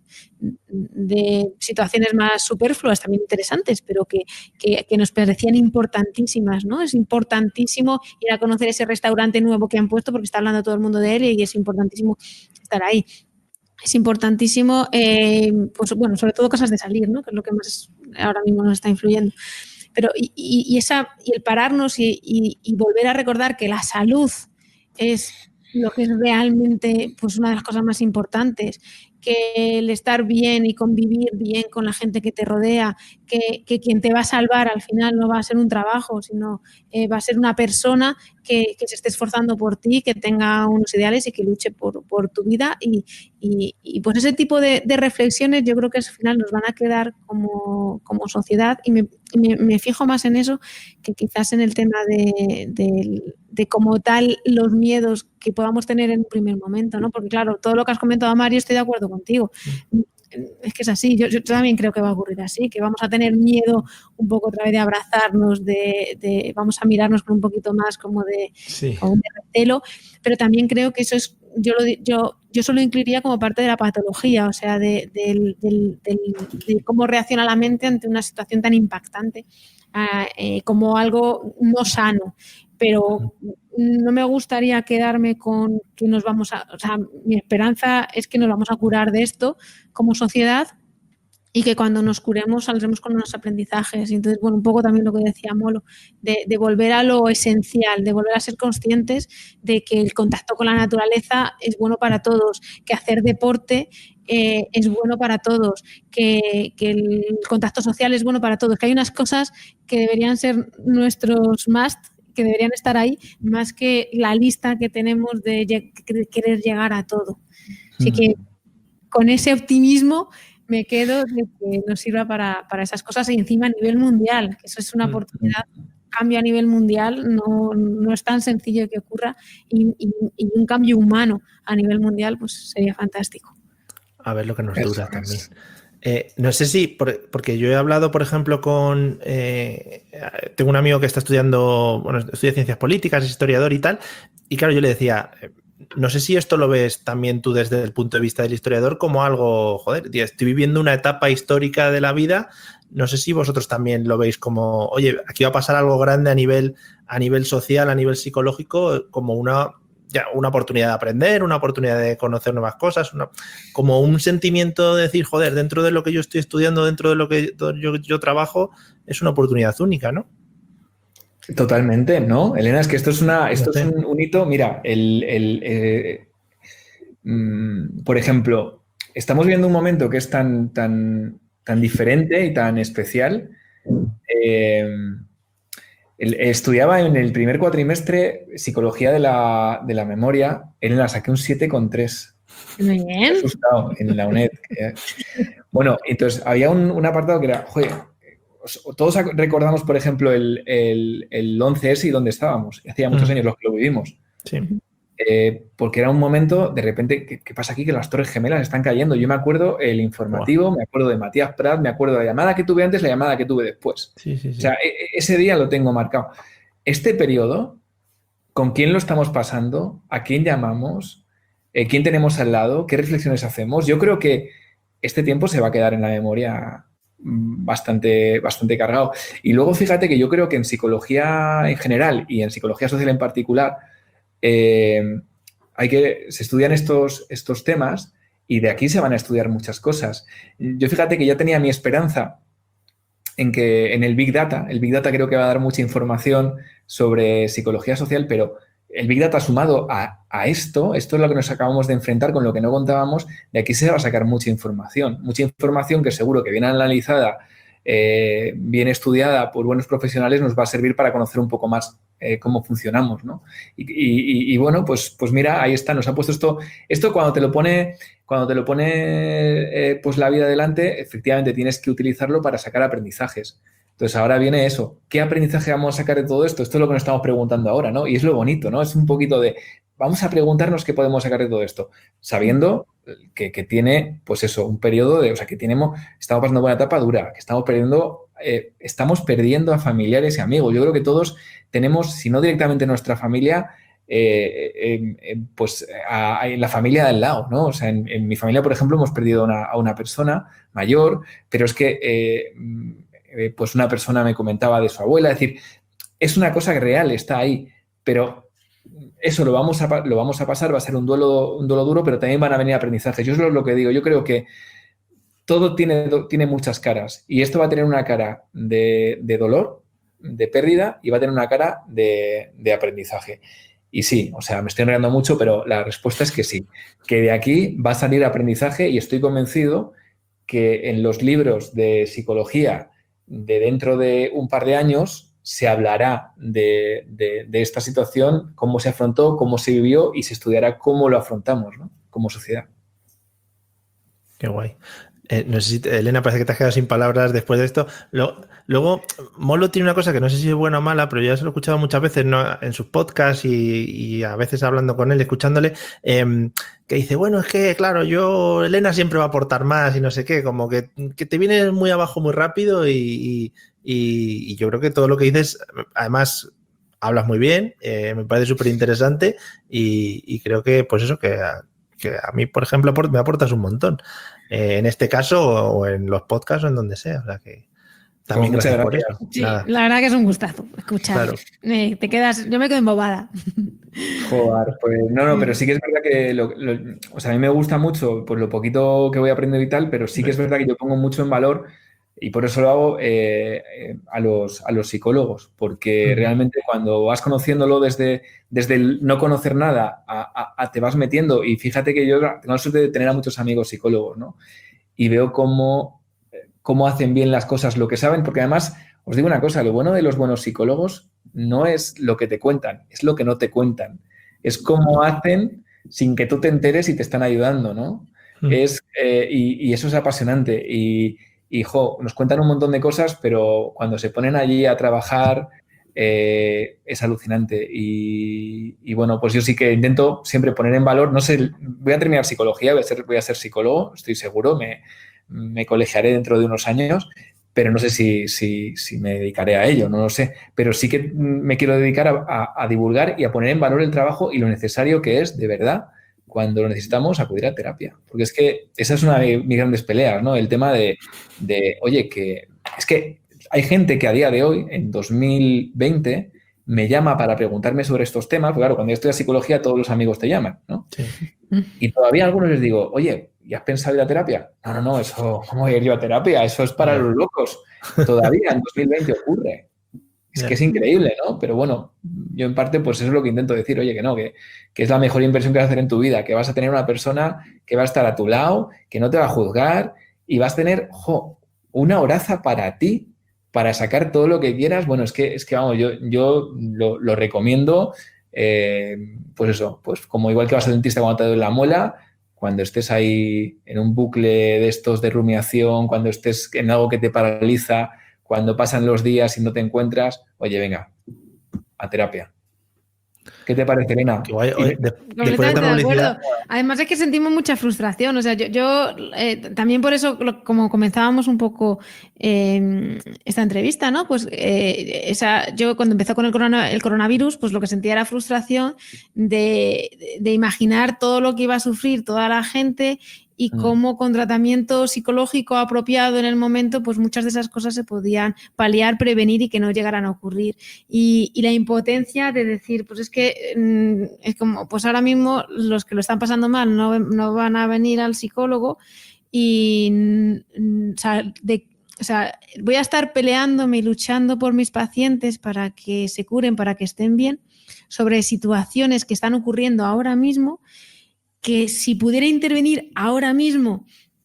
de situaciones más superfluas, también interesantes, pero que, que, que nos parecían importantísimas, ¿no? Es importantísimo ir a conocer ese restaurante nuevo que han puesto porque está hablando todo el mundo de él y es importantísimo estar ahí. Es importantísimo, eh, pues bueno, sobre todo cosas de salir, ¿no? Que es lo que más ahora mismo nos está influyendo. Pero y, y, y, esa, y el pararnos y, y, y volver a recordar que la salud es lo que es realmente pues una de las cosas más importantes, que el estar bien y convivir bien con la gente que te rodea, que, que quien te va a salvar al final no va a ser un trabajo, sino eh, va a ser una persona que, que se esté esforzando por ti, que tenga unos ideales y que luche por, por tu vida y, y, y pues ese tipo de, de reflexiones yo creo que al final nos van a quedar como, como sociedad y me, me, me fijo más en eso que quizás en el tema de, de, de como tal los miedos que podamos tener en un primer momento, ¿no? Porque claro, todo lo que has comentado, Mario, estoy de acuerdo contigo. es que es así, yo, yo también creo que va a ocurrir así, que vamos a tener miedo un poco otra vez de abrazarnos, de, de vamos a mirarnos con un poquito más como de, Sí. como de recelo, pero también creo que eso es, yo lo, yo, yo solo incluiría como parte de la patología, o sea, de, de, de, de, de cómo reacciona la mente ante una situación tan impactante uh, eh, como algo no sano. Pero no me gustaría quedarme con que nos vamos a... O sea, mi esperanza es que nos vamos a curar de esto como sociedad y que cuando nos curemos saldremos con unos aprendizajes. Y entonces, bueno, un poco también lo que decía Molo, de, de volver a lo esencial, de volver a ser conscientes de que el contacto con la naturaleza es bueno para todos, que hacer deporte eh, es bueno para todos, que, que el contacto social es bueno para todos, que hay unas cosas que deberían ser nuestros must, que deberían estar ahí, más que la lista que tenemos de, de querer llegar a todo. Así que con ese optimismo me quedo de que nos sirva para, para esas cosas y encima a nivel mundial, que eso es una oportunidad, cambio a nivel mundial, no, no es tan sencillo que ocurra y, y, y un cambio humano a nivel mundial pues sería fantástico. A ver lo que nos Eso dura es. también. Eh, no sé si, por, porque yo he hablado, por ejemplo, con... Eh, tengo un amigo que está estudiando, bueno, estudia ciencias políticas, es historiador y tal, y claro, yo le decía, eh, no sé si esto lo ves también tú desde el punto de vista del historiador como algo, joder, estoy viviendo una etapa histórica de la vida, no sé si vosotros también lo veis como, oye, aquí va a pasar algo grande a nivel, a nivel social, a nivel psicológico, como una... Ya, una oportunidad de aprender, una oportunidad de conocer nuevas cosas, una, como un sentimiento de decir, joder, dentro de lo que yo estoy estudiando, dentro de lo que yo, yo trabajo, es una oportunidad única, ¿no? Totalmente, ¿no? Elena, es que esto es, una, esto es un, un hito. Mira, el, el, eh, mmm, por ejemplo, estamos viendo un momento que es tan, tan, tan diferente y tan especial. Eh, Estudiaba en el primer cuatrimestre psicología de la, de la memoria. Elena, saqué un siete coma tres. Muy bien. Me he asustado en la UNED. Bueno, entonces había un, un apartado que era, joder, todos recordamos, por ejemplo, el, el, el once ese y dónde estábamos. Hacía muchos Mm. años los que lo vivimos. Sí. Eh, porque era un momento, de repente, ¿qué, ¿qué pasa aquí? Que las Torres Gemelas están cayendo. Yo me acuerdo el informativo, wow. Me acuerdo de Matías Prat, me acuerdo de la llamada que tuve antes, la llamada que tuve después. Sí, sí, sí. O sea, ese día lo tengo marcado. Este periodo, ¿con quién lo estamos pasando? ¿A quién llamamos? Eh, ¿Quién tenemos al lado? ¿Qué reflexiones hacemos? Yo creo que este tiempo se va a quedar en la memoria bastante, bastante cargado. Y luego fíjate que yo creo que en psicología en general y en psicología social en particular, eh, hay que, se estudian estos, estos temas y de aquí se van a estudiar muchas cosas. Yo fíjate que ya tenía mi esperanza en que en el Big Data, el Big Data creo que va a dar mucha información sobre psicología social, pero el Big Data sumado a, a esto, esto es lo que nos acabamos de enfrentar, con lo que no contábamos, de aquí se va a sacar mucha información, mucha información que seguro que bien analizada, eh, bien estudiada por buenos profesionales nos va a servir para conocer un poco más eh, cómo funcionamos, ¿no? Y, y, y bueno, pues, pues mira, ahí está, nos ha puesto esto, esto cuando te lo pone... Cuando te lo pone eh, pues la vida delante, efectivamente tienes que utilizarlo para sacar aprendizajes. Entonces ahora viene eso. ¿Qué aprendizaje vamos a sacar de todo esto? Esto es lo que nos estamos preguntando ahora, ¿no? Y es lo bonito, ¿no? Es un poquito de, vamos a preguntarnos qué podemos sacar de todo esto, sabiendo que, que tiene, pues eso, un periodo de, o sea, que tenemos, estamos pasando por una etapa dura, que estamos perdiendo, eh, estamos perdiendo a familiares y amigos. Yo creo que todos tenemos, si no directamente nuestra familia, Eh, eh, eh, pues a, a la familia de al lado, ¿no? O sea, en, en mi familia, por ejemplo, hemos perdido una, a una persona mayor, pero es que eh, eh, pues una persona me comentaba de su abuela, es decir, es una cosa que real, está ahí, pero eso lo vamos a, lo vamos a pasar, va a ser un duelo, un duelo duro, pero también van a venir aprendizajes. Yo es lo que digo, yo creo que todo tiene, tiene muchas caras y esto va a tener una cara de, de dolor, de pérdida y va a tener una cara de, de aprendizaje. Y sí, o sea, me estoy enredando mucho, pero la respuesta es que sí, que de aquí va a salir aprendizaje y estoy convencido que en los libros de psicología de dentro de un par de años se hablará de, de, de esta situación, cómo se afrontó, cómo se vivió y se estudiará cómo lo afrontamos, ¿no? Como sociedad. Qué guay. Eh, no sé si, Elena, parece que te has quedado sin palabras después de esto. Lo, luego, Molo tiene una cosa que no sé si es buena o mala, pero yo ya se lo he escuchado muchas veces, ¿no?, en sus podcasts y, y a veces hablando con él, escuchándole, eh, que dice, bueno, es que, claro, yo, Elena siempre va a aportar más y no sé qué, como que, que te vienes muy abajo muy rápido y, y, y, y yo creo que todo lo que dices, además, hablas muy bien, eh, me parece súper interesante y, y creo que, pues eso, que a, que a mí, por ejemplo, me aportas un montón. Eh, en este caso o en los podcasts o en donde sea. O sea que también Pues gracias, muchas por gracias. eso. Sí, Nada. la verdad que es un gustazo escuchar. Claro. Eh, te quedas, yo me quedo embobada. Joder, pues no, no, pero sí que es verdad que lo, lo- o sea, a mí me gusta mucho pues lo poquito que voy a aprender y tal, pero sí que es verdad que yo pongo mucho en valor y por eso lo hago eh, eh, a los, a los psicólogos, porque Mm. realmente cuando vas conociéndolo desde, desde el no conocer nada a, a- a te vas metiendo y fíjate que yo tengo la suerte de tener a muchos amigos psicólogos, ¿no? Y veo cómo, cómo hacen bien las cosas, lo que saben, porque además, os digo una cosa, lo bueno de los buenos psicólogos no es lo que te cuentan, es lo que no te cuentan. Es cómo hacen sin que tú te enteres y te están ayudando, ¿no? Mm. Es, eh, y, y eso es apasionante. Y, y, jo, nos cuentan un montón de cosas, pero cuando se ponen allí a trabajar eh, es alucinante. Y, y, bueno, pues yo sí que intento siempre poner en valor, no sé, voy a terminar psicología, voy a ser, voy a ser psicólogo, estoy seguro, me, me colegiaré dentro de unos años, pero no sé si, si, si me dedicaré a ello, no lo sé. Pero sí que me quiero dedicar a, a, a divulgar y a poner en valor el trabajo y lo necesario que es, de verdad, cuando lo necesitamos, acudir a terapia. Porque es que esa es una de mis grandes peleas, ¿no? El tema de, de, oye, que es que hay gente que a día de hoy, en dos mil veinte, me llama para preguntarme sobre estos temas, porque claro, cuando yo estudio psicología todos los amigos te llaman, ¿no? Sí. Y todavía a algunos les digo, oye, ¿y has pensado ir a terapia? No, no, no, eso, ¿cómo voy a ir yo a terapia? Eso es para Yeah. los locos. Todavía en dos mil veinte ocurre. Es Yeah. que es increíble, ¿no? Pero bueno, yo en parte pues eso es lo que intento decir, oye, que no, que, que es la mejor inversión que vas a hacer en tu vida, que vas a tener una persona que va a estar a tu lado, que no te va a juzgar y vas a tener, jo, una horaza para ti, para sacar todo lo que quieras. Bueno, es que, es que vamos, yo, yo lo, lo recomiendo, eh, pues eso, pues como igual que vas al dentista cuando te duele la muela, cuando estés ahí en un bucle de estos de rumiación, cuando estés en algo que te paraliza, cuando pasan los días y no te encuentras, oye, venga, a terapia. ¿Qué te parece, Elena? Qué guay. Oye, de, después de Completamente esta de publicidad. acuerdo. Además es que sentimos mucha frustración. O sea, yo, yo eh, también por eso, lo- como comenzábamos un poco eh, esta entrevista, ¿no? Pues eh, esa, yo cuando empezó con el, corona, el coronavirus, pues lo que sentía era frustración de, de, de imaginar todo lo que iba a sufrir toda la gente y cómo con tratamiento psicológico apropiado en el momento, pues muchas de esas cosas se podían paliar, prevenir y que no llegaran a ocurrir. Y, y la impotencia de decir, pues es que mm, es como, pues ahora mismo los que lo están pasando mal no, no van a venir al psicólogo y mm, o sea, de, o sea, voy a estar peleándome y luchando por mis pacientes para que se curen, para que estén bien, sobre situaciones que están ocurriendo ahora mismo, que si pudiera intervenir ahora mismo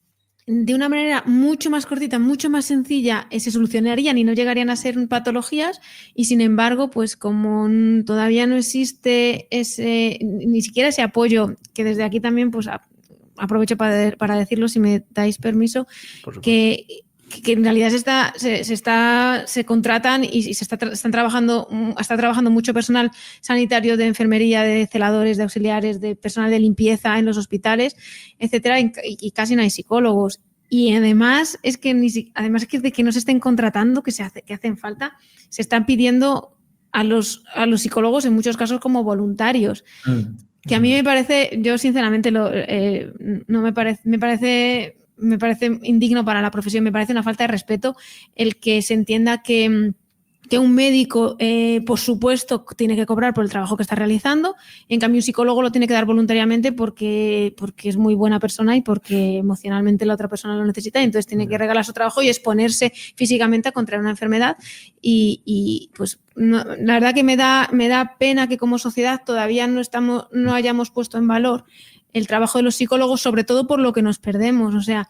de una manera mucho más cortita, mucho más sencilla, eh, se solucionarían y no llegarían a ser patologías y sin embargo, pues como todavía no existe ese, ni siquiera ese apoyo, que desde aquí también pues aprovecho para, para decirlo si me dais permiso, que que en realidad se está, se, se está, se contratan y, y se está, están trabajando, está trabajando mucho personal sanitario de enfermería, de celadores, de auxiliares, de personal de limpieza en los hospitales, etcétera, y, y casi no hay psicólogos. Y además es que ni además es que de que no se estén contratando, que se hace, que hacen falta, se están pidiendo a los, a los psicólogos en muchos casos como voluntarios. Mm. Que a mí me parece, yo sinceramente lo, eh, no me parece, me parece me parece indigno para la profesión, me parece una falta de respeto el que se entienda que, que un médico, eh, por supuesto, tiene que cobrar por el trabajo que está realizando, en cambio un psicólogo lo tiene que dar voluntariamente porque, porque es muy buena persona y porque emocionalmente la otra persona lo necesita y entonces tiene que regalar su trabajo y exponerse físicamente a contraer una enfermedad y, y pues no, la verdad que me da, me da pena que como sociedad todavía no, estamos, no hayamos puesto en valor el trabajo de los psicólogos, sobre todo por lo que nos perdemos. O sea,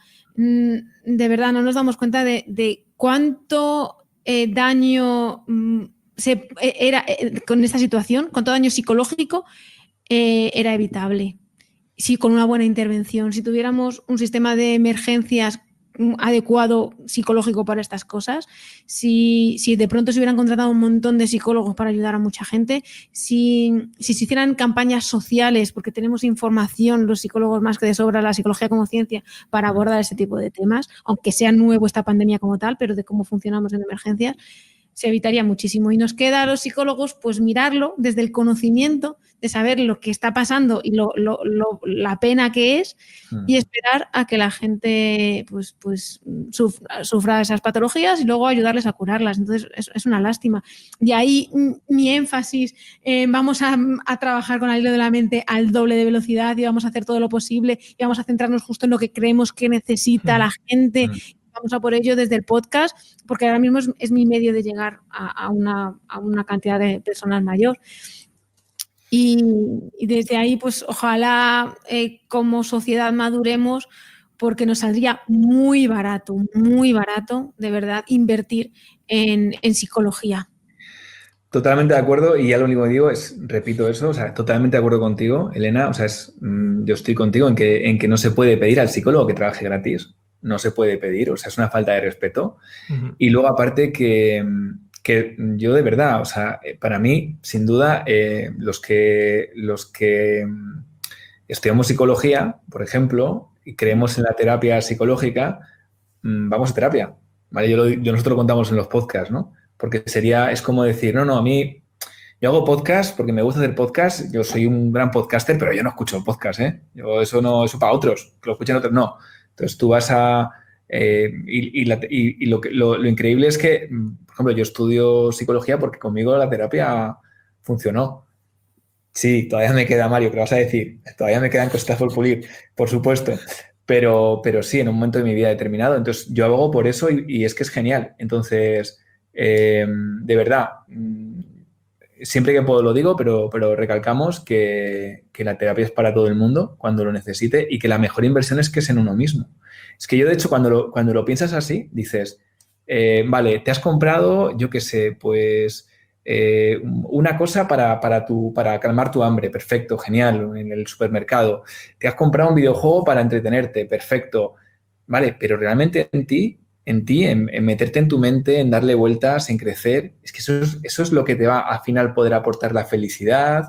de verdad no nos damos cuenta de, de cuánto eh, daño mm, se, era eh, con esta situación, cuánto daño psicológico eh, era evitable. Si con una buena intervención, si tuviéramos un sistema de emergencias adecuado psicológico para estas cosas, si, si de pronto se hubieran contratado un montón de psicólogos para ayudar a mucha gente, si, si se hicieran campañas sociales, porque tenemos información, los psicólogos más que de sobra, la psicología como ciencia, para abordar ese tipo de temas, aunque sea nuevo esta pandemia como tal, pero de cómo funcionamos en emergencias, se evitaría muchísimo. Y nos queda a los psicólogos pues mirarlo desde el conocimiento de saber lo que está pasando y lo, lo, lo, la pena que es y esperar a que la gente pues, pues sufra, sufra esas patologías y luego ayudarles a curarlas. Entonces es, es una lástima. De ahí mi énfasis, eh, vamos a, a trabajar con el hilo de la mente al doble de velocidad y vamos a hacer todo lo posible y vamos a centrarnos justo en lo que creemos que necesita la gente. Vamos a por ello desde el podcast, porque ahora mismo es, es mi medio de llegar a, a, una, a una cantidad de personas mayor. Y, y desde ahí, pues ojalá eh, como sociedad maduremos, porque nos saldría muy barato, muy barato, de verdad, invertir en, en psicología. Totalmente de acuerdo, y ya lo único que digo es, repito eso, o sea, totalmente de acuerdo contigo, Elena, o sea, es, yo estoy contigo en que, en que no se puede pedir al psicólogo que trabaje gratis. No se puede pedir, o sea, es una falta de respeto. Uh-huh. Y luego, aparte, que, que yo de verdad, o sea, para mí, sin duda, eh, los que, los que estudiamos psicología, por ejemplo, y creemos en la terapia psicológica, vamos a terapia, ¿vale? Yo, lo, yo nosotros lo contamos en los podcasts, ¿no? Porque sería, es como decir, no, no, a mí, yo hago podcast porque me gusta hacer podcast, yo soy un gran podcaster, pero yo no escucho podcast, ¿eh? Yo eso no, eso para otros, que lo escuchen otros, no. Entonces tú vas a... Eh, y y, la, y, y lo, que, lo, lo increíble es que, por ejemplo, yo estudio psicología porque conmigo la terapia funcionó. Sí, todavía me queda, Mario, ¿qué vas a decir? Todavía me quedan cositas por pulir, por supuesto. Pero, pero sí, en un momento de mi vida determinado. Entonces yo abogo por eso y, y es que es genial. Entonces, eh, de verdad, siempre que puedo lo digo, pero, pero recalcamos que, que la terapia es para todo el mundo cuando lo necesite y que la mejor inversión es que es en uno mismo. Es que yo, de hecho, cuando lo, cuando lo piensas así, dices, eh, vale, te has comprado, yo qué sé, pues eh, una cosa para, para, tu, para calmar tu hambre, perfecto, genial, en el supermercado. Te has comprado un videojuego para entretenerte, perfecto, vale, pero realmente en ti, en ti, en, en meterte en tu mente, en darle vueltas, en crecer, es que eso es, eso es lo que te va al final poder aportar la felicidad.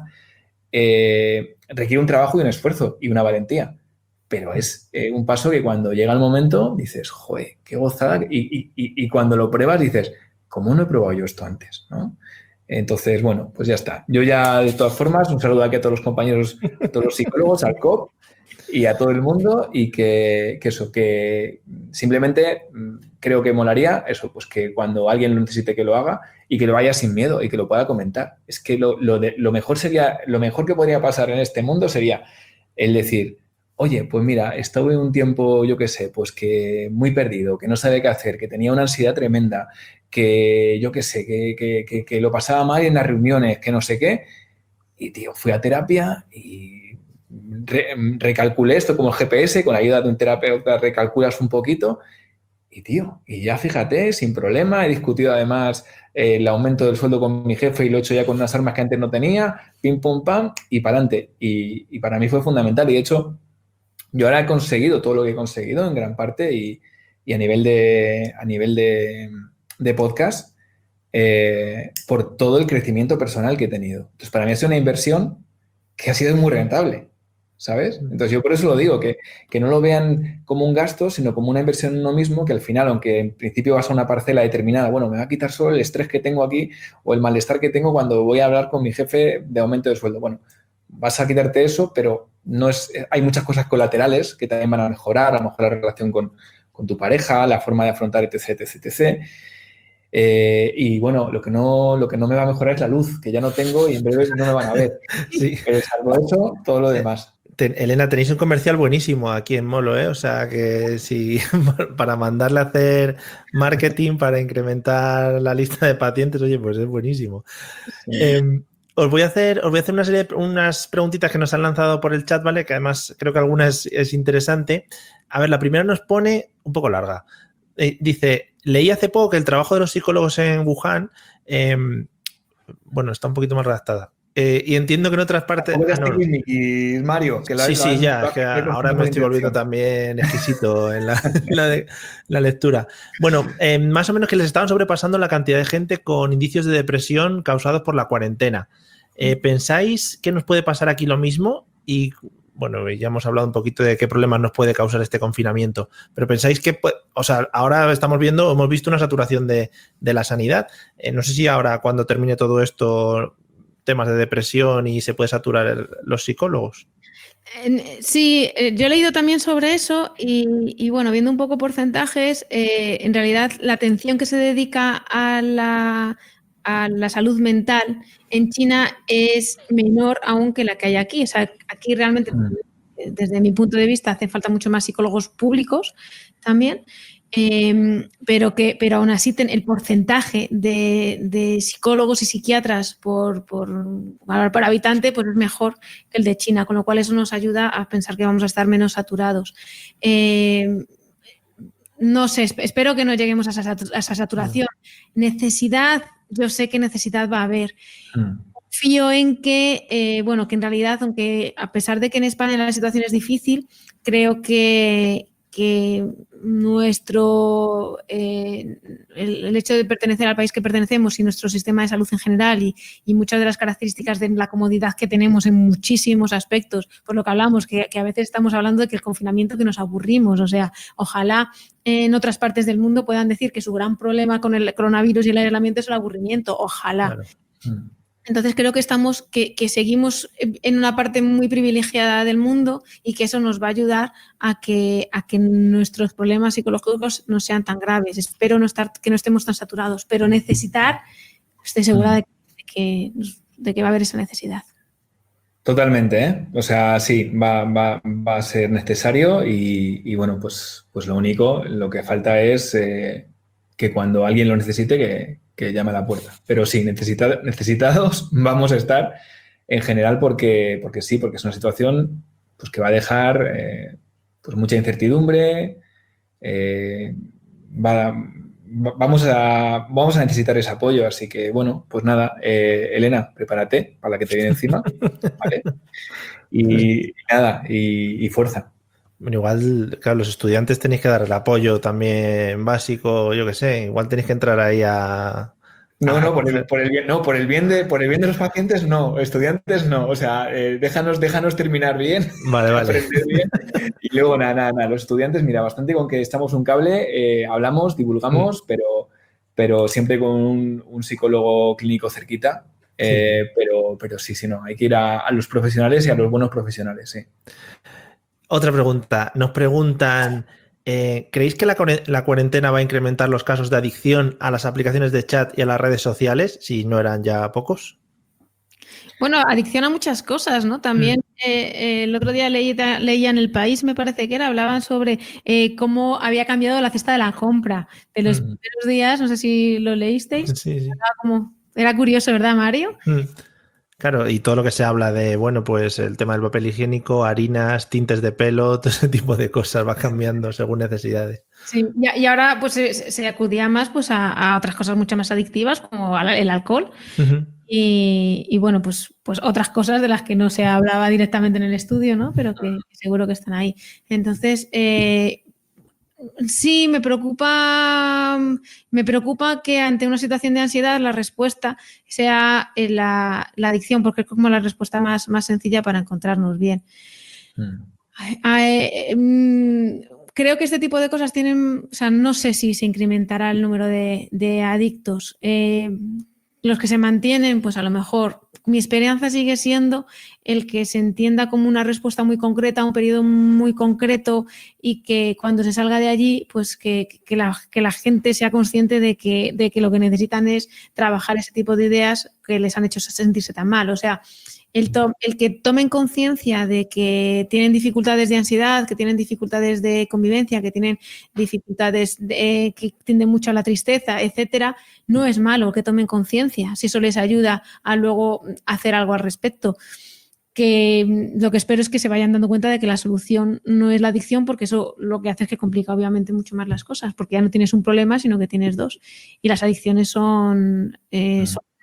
Eh, requiere un trabajo y un esfuerzo y una valentía. Pero es eh, un paso que cuando llega el momento dices, joder, qué gozada. Y, y, y cuando lo pruebas dices, ¿cómo no he probado yo esto antes? ¿No? Entonces, bueno, pues ya está. Yo ya, de todas formas, un saludo aquí a todos los compañeros, a todos los psicólogos, al C O P y a todo el mundo. Y que, que eso, que simplemente creo que molaría eso, pues que cuando alguien lo necesite que lo haga y que lo vaya sin miedo y que lo pueda comentar. Es que lo, lo, de, lo mejor sería, lo mejor que podría pasar en este mundo sería el decir, oye, pues mira, estuve un tiempo, yo qué sé, pues que muy perdido, que no sabía qué hacer, que tenía una ansiedad tremenda, que yo qué sé, que, que, que, que lo pasaba mal en las reuniones, que no sé qué. Y, tío, fui a terapia y re, recalculé esto como el G P S, con la ayuda de un terapeuta recalculas un poquito. Y, tío, y ya fíjate, sin problema, he discutido además eh, el aumento del sueldo con mi jefe y lo he hecho ya con unas armas que antes no tenía, pim, pum, pam, y para adelante. Y, y para mí fue fundamental. Y, de hecho, yo ahora he conseguido todo lo que he conseguido en gran parte y, y a nivel de, a nivel de, de podcast eh, por todo el crecimiento personal que he tenido. Entonces, para mí ha sido una inversión que ha sido muy rentable, ¿sabes? Entonces, yo por eso lo digo, que, que no lo vean como un gasto, sino como una inversión en uno mismo, que al final, aunque en principio vas a una parcela determinada, bueno, me va a quitar solo el estrés que tengo aquí o el malestar que tengo cuando voy a hablar con mi jefe de aumento de sueldo. Bueno, vas a quitarte eso, pero no es, hay muchas cosas colaterales que también van a mejorar, a mejorar la relación con, con tu pareja, la forma de afrontar, etc, etc, etc. Eh, y bueno, lo que, no, lo que no me va a mejorar es la luz, que ya no tengo y en breve no me van a ver. Sí. Pero salvo eso, todo lo demás. Ten, Elena, tenéis un comercial buenísimo aquí en Molo, ¿eh? O sea, que si para mandarle a hacer marketing, para incrementar la lista de pacientes, oye, pues es buenísimo. Sí. Eh, Os voy a hacer, os voy a hacer una serie de unas preguntitas que nos han lanzado por el chat, ¿vale? Que además creo que alguna es, es interesante. A ver, la primera nos pone un poco larga. Eh, dice, leí hace poco que el trabajo de los psicólogos en Wuhan, eh, bueno, está un poquito más redactada. Eh, y entiendo que en otras partes... Ah, no. y Mario, que sí, sí, ya, es que ahora me estoy volviendo también exquisito en la, en la, de, la lectura. Bueno, eh, más o menos que les estaban sobrepasando la cantidad de gente con indicios de depresión causados por la cuarentena. Eh, ¿Pensáis que nos puede pasar aquí lo mismo? Y bueno, ya hemos hablado un poquito de qué problemas nos puede causar este confinamiento, pero ¿pensáis que, o sea, ahora estamos viendo, hemos visto una saturación de, de la sanidad? Eh, no sé si ahora, cuando termine todo esto, temas de depresión y se puede saturar los psicólogos. Sí, yo he leído también sobre eso y, y bueno, viendo un poco porcentajes, eh, en realidad la atención que se dedica a la, a la salud mental en China es menor aún que la que hay aquí. O sea, aquí realmente, desde mi punto de vista, hace falta mucho más psicólogos públicos también. Eh, pero que pero aún así ten, el porcentaje de, de psicólogos y psiquiatras por, por, por habitante pues es mejor que el de China, con lo cual eso nos ayuda a pensar que vamos a estar menos saturados. Eh, no sé, espero que no lleguemos a esa, a esa saturación. Necesidad, yo sé que necesidad va a haber. Confío en que, eh, bueno, que en realidad, aunque a pesar de que en España la situación es difícil, creo que que nuestro eh, el, el hecho de pertenecer al país que pertenecemos y nuestro sistema de salud en general y, y muchas de las características de la comodidad que tenemos en muchísimos aspectos, por lo que hablamos, que, que a veces estamos hablando de que el confinamiento que nos aburrimos, o sea, ojalá en otras partes del mundo puedan decir que su gran problema con el coronavirus y el aislamiento es el aburrimiento, ojalá. Claro. Entonces creo que estamos, que, que seguimos en una parte muy privilegiada del mundo y que eso nos va a ayudar a que, a que nuestros problemas psicológicos no sean tan graves. Espero no estar, que no estemos tan saturados, pero necesitar, estoy segura de que, de que va a haber esa necesidad. Totalmente, ¿eh? O sea, sí, va, va, va a ser necesario y, y bueno, pues, pues lo único, lo que falta es eh, que cuando alguien lo necesite, que, que llame a la puerta. Pero sí, necesita, necesitados vamos a estar en general porque, porque sí, porque es una situación pues, que va a dejar eh, pues mucha incertidumbre, eh, va, va, vamos, a, vamos a necesitar ese apoyo. Así que, bueno, pues nada, eh, Elena, prepárate para la que te viene encima, ¿vale? Y, y nada, y, y fuerza. Bueno, igual, claro, los estudiantes tenéis que dar el apoyo también básico, yo qué sé, igual tenéis que entrar ahí a... No, a... no, por el, por el bien, no, por el bien de, por el bien de los pacientes, no, estudiantes no, o sea, eh, déjanos, déjanos terminar bien, vale, vale. aprender bien, y luego nada, nada, nada, los estudiantes, mira, bastante con que estamos un cable, eh, hablamos, divulgamos, mm. pero, pero siempre con un, un psicólogo clínico cerquita, eh, sí. pero, pero sí, sí, no, hay que ir a, a los profesionales y a los buenos profesionales, sí. Otra pregunta. Nos preguntan, eh, ¿creéis que la, la cuarentena va a incrementar los casos de adicción a las aplicaciones de chat y a las redes sociales, si no eran ya pocos? Bueno, adicción a muchas cosas, ¿no? También mm. eh, eh, el otro día leí, leía en El País, me parece que era, hablaban sobre eh, cómo había cambiado la cesta de la compra de los mm. primeros días, no sé si lo leísteis. Sí, sí. Era, como, era curioso, ¿verdad, Mario? Mm. Claro, y todo lo que se habla de, bueno, pues el tema del papel higiénico, harinas, tintes de pelo, todo ese tipo de cosas va cambiando según necesidades. Sí, y ahora pues se, se acudía más pues a, a otras cosas mucho más adictivas como el alcohol uh-huh. y, y bueno, pues, pues otras cosas de las que no se hablaba directamente en el estudio, ¿no? Pero que, que seguro que están ahí. Entonces, eh, sí, me preocupa, me preocupa que ante una situación de ansiedad la respuesta sea la, la adicción, porque es como la respuesta más, más sencilla para encontrarnos bien. Mm. Ay, ay, creo que este tipo de cosas tienen, o sea, no sé si se incrementará el número de, de adictos. Eh, los que se mantienen, pues a lo mejor mi esperanza sigue siendo el que se entienda como una respuesta muy concreta a un periodo muy concreto y que cuando se salga de allí, pues que, que, la, que la gente sea consciente de que, de que lo que necesitan es trabajar ese tipo de ideas que les han hecho sentirse tan mal. O sea, el, to, el que tomen conciencia de que tienen dificultades de ansiedad, que tienen dificultades de convivencia, que tienen dificultades de, que tienden mucho a la tristeza, etcétera, no es malo que tomen conciencia, si eso les ayuda a luego hacer algo al respecto. Que lo que espero es que se vayan dando cuenta de que la solución no es la adicción, porque eso lo que hace es que complica obviamente mucho más las cosas, porque ya no tienes un problema, sino que tienes dos. Y las adicciones son, eh, son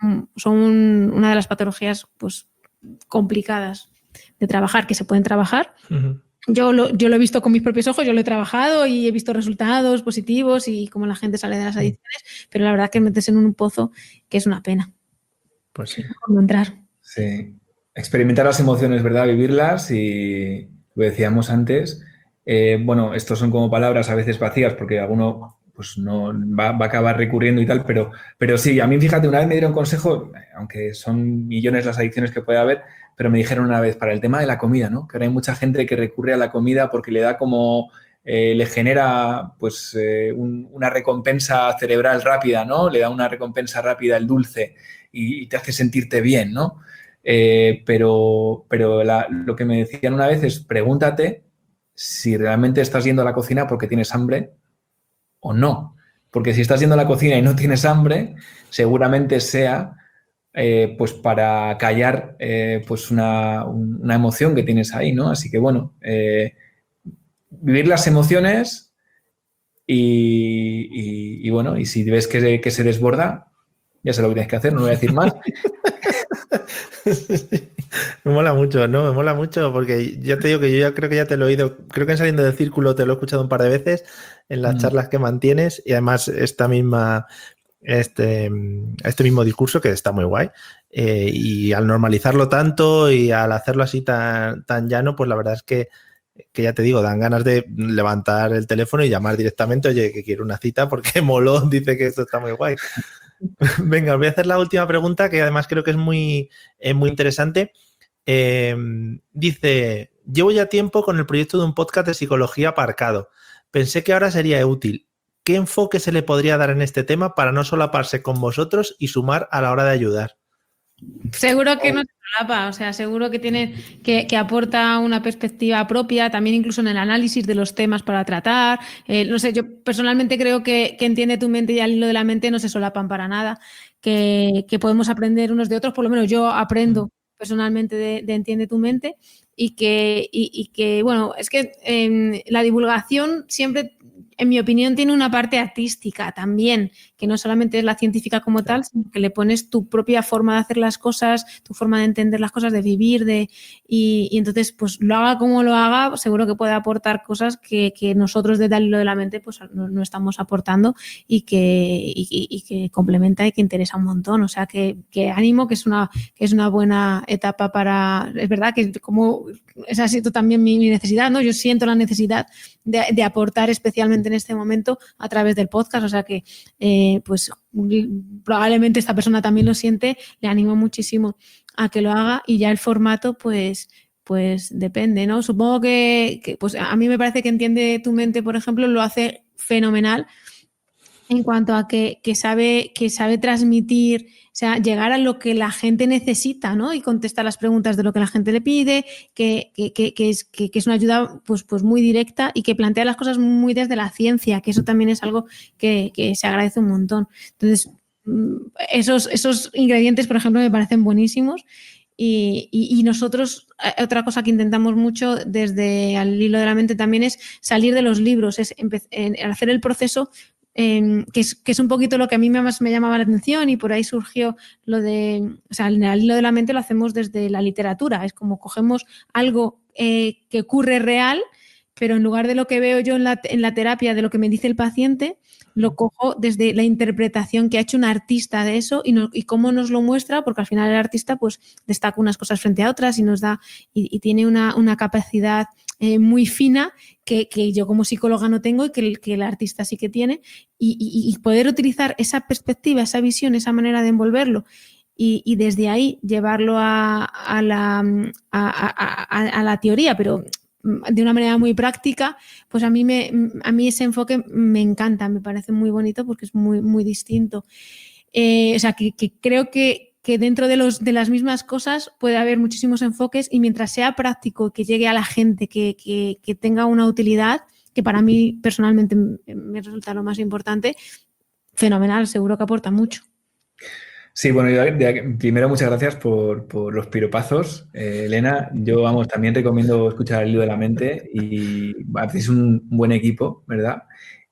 son una de las patologías pues, complicadas de trabajar, que se pueden trabajar. Uh-huh. Yo lo, yo lo he visto con mis propios ojos, yo lo he trabajado y he visto resultados positivos y cómo la gente sale de las adicciones, uh-huh. pero la verdad que metes en un pozo que es una pena. Pues sí. No entrar. Sí. Experimentar las emociones, ¿verdad? Vivirlas y lo decíamos antes. Eh, bueno, estos son como palabras a veces vacías porque alguno pues no va, va a acabar recurriendo y tal, pero, pero sí, a mí fíjate, una vez me dieron consejo, aunque son millones las adicciones que puede haber, pero me dijeron una vez para el tema de la comida, ¿no? Que ahora hay mucha gente que recurre a la comida porque le da como, eh, le genera pues eh, un, una recompensa cerebral rápida, ¿no? Le da una recompensa rápida el dulce y, y te hace sentirte bien, ¿no? Eh, pero pero la, lo que me decían una vez es pregúntate si realmente estás yendo a la cocina porque tienes hambre o no. Porque si estás yendo a la cocina y no tienes hambre, seguramente sea eh, pues para callar eh, pues una, una emoción que tienes ahí, ¿no? Así que bueno, eh, vivir las emociones y, y, y bueno, y si ves que, que se desborda, ya sé lo que tienes que hacer, no voy a decir más. Me mola mucho, ¿no? Me mola mucho porque ya te digo que yo ya creo que ya te lo he oído, creo que en Saliendo del Círculo te lo he escuchado un par de veces en las mm. charlas que mantienes y además esta misma, este, este mismo discurso que está muy guay eh, y al normalizarlo tanto y al hacerlo así tan, tan llano, pues la verdad es que, que ya te digo, dan ganas de levantar el teléfono y llamar directamente, oye, que quiero una cita porque Molón dice que esto está muy guay. Venga, os voy a hacer la última pregunta que además creo que es muy, eh, muy interesante. Eh, dice, llevo ya tiempo con el proyecto de un podcast de psicología aparcado. Pensé que ahora sería útil. ¿Qué enfoque se le podría dar en este tema para no solaparse con vosotros y sumar a la hora de ayudar? Seguro que no se solapa, o sea, seguro que tiene que, que aporta una perspectiva propia, también incluso en el análisis de los temas para tratar. Eh, no sé, yo personalmente creo que, que Entiende tu mente y Al hilo de la mente no se solapan para nada, que, que podemos aprender unos de otros, por lo menos yo aprendo personalmente de, de Entiende tu mente y que, y, y que bueno, es que eh, la divulgación siempre, en mi opinión, tiene una parte artística también, que no solamente es la científica como tal, sino que le pones tu propia forma de hacer las cosas, tu forma de entender las cosas, de vivir, de y, y entonces, pues lo haga como lo haga, seguro que puede aportar cosas que, que nosotros desde Al hilo de la mente pues no, no estamos aportando y que, y, y que complementa y que interesa un montón. O sea, que, que ánimo, que es una, que es una buena etapa para... Es verdad que como esa ha sido también mi, mi necesidad, ¿no? Yo siento la necesidad de, de aportar especialmente en este momento a través del podcast, o sea que eh, pues probablemente esta persona también lo siente, le animo muchísimo a que lo haga y ya el formato pues pues depende, ¿no? Supongo que, que pues a mí me parece que Entiende tu mente, por ejemplo, lo hace fenomenal en cuanto a que, que sabe que sabe transmitir, o sea, llegar a lo que la gente necesita, ¿no? Y contestar las preguntas de lo que la gente le pide, que, que, que, que, es, que, que es una ayuda pues, pues muy directa y que plantea las cosas muy desde la ciencia, que eso también es algo que, que se agradece un montón. Entonces, esos, esos ingredientes, por ejemplo, me parecen buenísimos. Y, y, y nosotros, otra cosa que intentamos mucho desde Al hilo de la mente también es salir de los libros, es hacer el proceso Eh, que, es, que es un poquito lo que a mí más me llamaba la atención y por ahí surgió lo de, o sea, en Al hilo de la mente lo hacemos desde la literatura, es como cogemos algo eh, que ocurre real, pero en lugar de lo que veo yo en la, en la terapia, de lo que me dice el paciente, lo cojo desde la interpretación que ha hecho un artista de eso y, no, y cómo nos lo muestra, porque al final el artista pues destaca unas cosas frente a otras y nos da y, y tiene una, una capacidad eh, muy fina que, que yo como psicóloga no tengo y que el, que el artista sí que tiene y, y, y poder utilizar esa perspectiva, esa visión, esa manera de envolverlo y, y desde ahí llevarlo a, a, la, a, a, a, a la teoría, pero de una manera muy práctica, pues a mí, me, a mí ese enfoque me encanta, me parece muy bonito porque es muy, muy distinto. Eh, o sea, que, que creo que, que dentro de, los, de las mismas cosas puede haber muchísimos enfoques y mientras sea práctico, que llegue a la gente, que, que, que tenga una utilidad, que para mí personalmente me resulta lo más importante, fenomenal, seguro que aporta mucho. Sí, bueno, yo, de, primero muchas gracias por, por los piropazos, eh, Elena. Yo, vamos, también recomiendo escuchar Al hilo de la mente y hacéis un buen equipo, ¿verdad?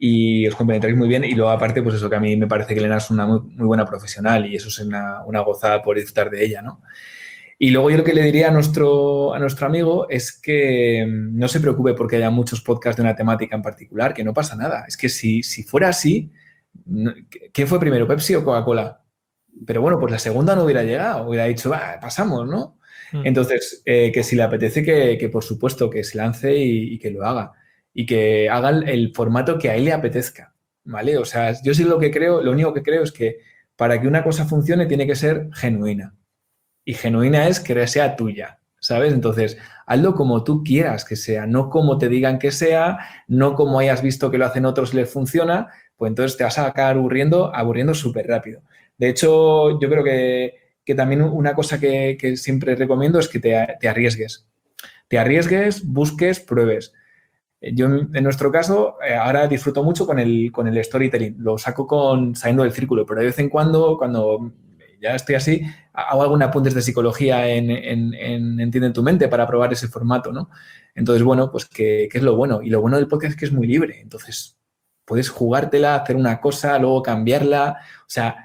y os complementaréis muy bien. Y luego, aparte, pues eso, que a mí me parece que Elena es una muy, muy buena profesional y eso es una, una gozada por disfrutar de ella, ¿no? Y luego yo lo que le diría a nuestro, a nuestro amigo es que no se preocupe porque haya muchos podcasts de una temática en particular, que no pasa nada. Es que si, si fuera así, ¿quién fue primero, Pepsi o Coca-Cola? Pero bueno, pues la segunda no hubiera llegado, hubiera dicho, va, pasamos, ¿no? Mm. Entonces, eh, que si le apetece, que, que por supuesto que se lance y, y que lo haga. Y que haga el, el formato que a él le apetezca, ¿vale? O sea, yo sí lo que creo, lo único que creo es que para que una cosa funcione tiene que ser genuina. Y genuina es que sea tuya, ¿sabes? Entonces, hazlo como tú quieras que sea, no como te digan que sea, no como hayas visto que lo hacen otros y les funciona, pues entonces te vas a acabar aburriendo, aburriendo súper rápido. De hecho, yo creo que, que también una cosa que, que siempre recomiendo es que te, te arriesgues. Te arriesgues, busques, pruebes. Yo, en nuestro caso, ahora disfruto mucho con el, con el storytelling. Lo saco con saliendo del círculo, pero de vez en cuando, cuando ya estoy así, hago algunos apuntes de psicología en, en, en Entiende tu mente para probar ese formato, ¿no? Entonces, bueno, pues que, que es lo bueno. Y lo bueno del podcast es que es muy libre. Entonces, puedes jugártela, hacer una cosa, luego cambiarla. O sea,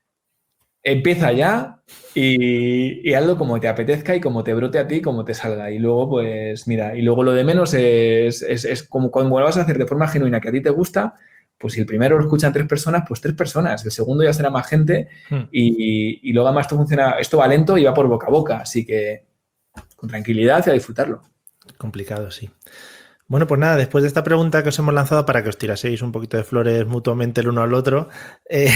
empieza ya y, y hazlo como te apetezca y como te brote a ti, como te salga. Y luego, pues, mira, y luego lo de menos es, es, es como cuando lo vas a hacer de forma genuina que a ti te gusta, pues si el primero lo escuchan tres personas, pues tres personas. El segundo ya será más gente hmm. y, y luego además esto funciona, esto va lento y va por boca a boca. Así que con tranquilidad y a disfrutarlo. Complicado, sí. Bueno, pues nada, después de esta pregunta que os hemos lanzado para que os tiraseis un poquito de flores mutuamente el uno al otro, eh,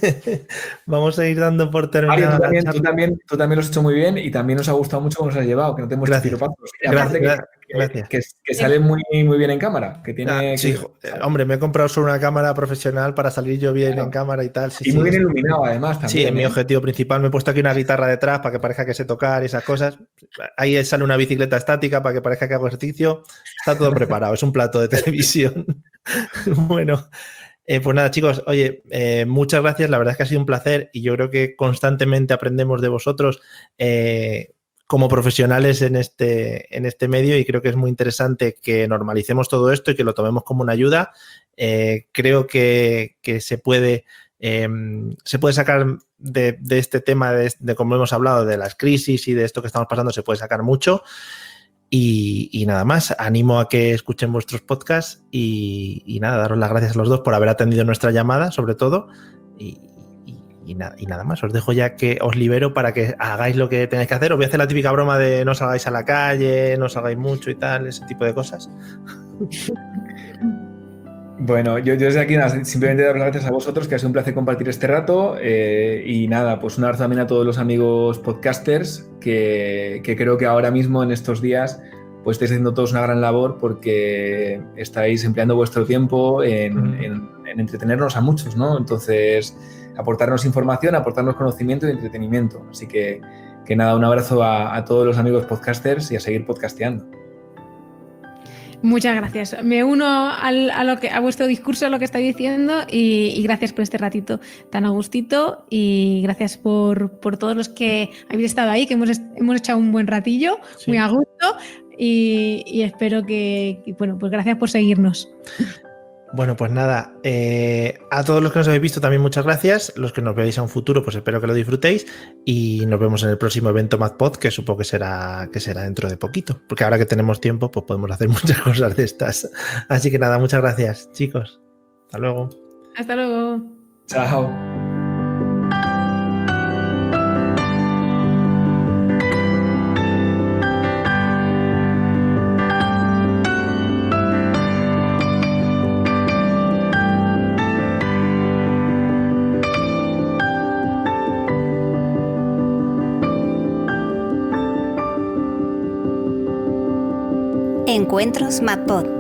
vamos a ir dando por terminada. Ari, tú, también, tú, también, tú también lo has hecho muy bien y también nos ha gustado mucho cómo nos has llevado, que no te hemos hecho tiropazos. Gracias, gracias, que, gracias. Que, que, que sale muy, muy bien en cámara. Que tiene, ah, sí, que... hombre, me he comprado solo una cámara profesional para salir yo bien claro. en cámara y tal. Sí, y muy sí, bien iluminado además también. Sí, es ¿eh? mi objetivo principal. Me he puesto aquí una guitarra detrás para que parezca que sé tocar y esas cosas. Ahí sale una bicicleta estática para que parezca que hago ejercicio. Está todo preparado, es un plato de televisión. Bueno, eh, pues nada, chicos, oye, eh, muchas gracias. La verdad es que ha sido un placer y yo creo que constantemente aprendemos de vosotros eh, como profesionales en este, en este medio y creo que es muy interesante que normalicemos todo esto y que lo tomemos como una ayuda. Eh, creo que, que se puede... Eh, se puede sacar de, de este tema, de, de como hemos hablado, de las crisis y de esto que estamos pasando, se puede sacar mucho. Y, y nada más, animo a que escuchen vuestros podcasts y, y nada, daros las gracias a los dos por haber atendido nuestra llamada, sobre todo. Y, y, y, nada, y nada más, os dejo ya que os libero para que hagáis lo que tengáis que hacer. Os voy a hacer la típica broma de no salgáis a la calle, no salgáis mucho y tal, ese tipo de cosas. Bueno, yo, yo desde aquí nada, simplemente dar las gracias a vosotros, que ha sido un placer compartir este rato eh, y nada, pues un abrazo también a todos los amigos podcasters que, que creo que ahora mismo en estos días pues estáis haciendo todos una gran labor porque estáis empleando vuestro tiempo en, en, en entretenernos a muchos, ¿no? Entonces, aportarnos información, aportarnos conocimiento y entretenimiento. Así que, que nada, un abrazo a, a todos los amigos podcasters y a seguir podcasteando. Muchas gracias. Me uno al, a, lo que, a vuestro discurso, a lo que estáis diciendo y, y gracias por este ratito tan a gustito y gracias por, por todos los que habéis estado ahí, que hemos, hemos echado un buen ratillo, sí. muy a gusto y, y espero que, que, bueno, pues gracias por seguirnos. Bueno, pues nada, eh, a todos los que nos habéis visto también muchas gracias, los que nos veáis a un futuro pues espero que lo disfrutéis y nos vemos en el próximo evento MadPod que supongo que será, que será dentro de poquito, porque ahora que tenemos tiempo pues podemos hacer muchas cosas de estas. Así que nada, muchas gracias chicos, hasta luego. Hasta luego. Chao. Encuentros MadPod.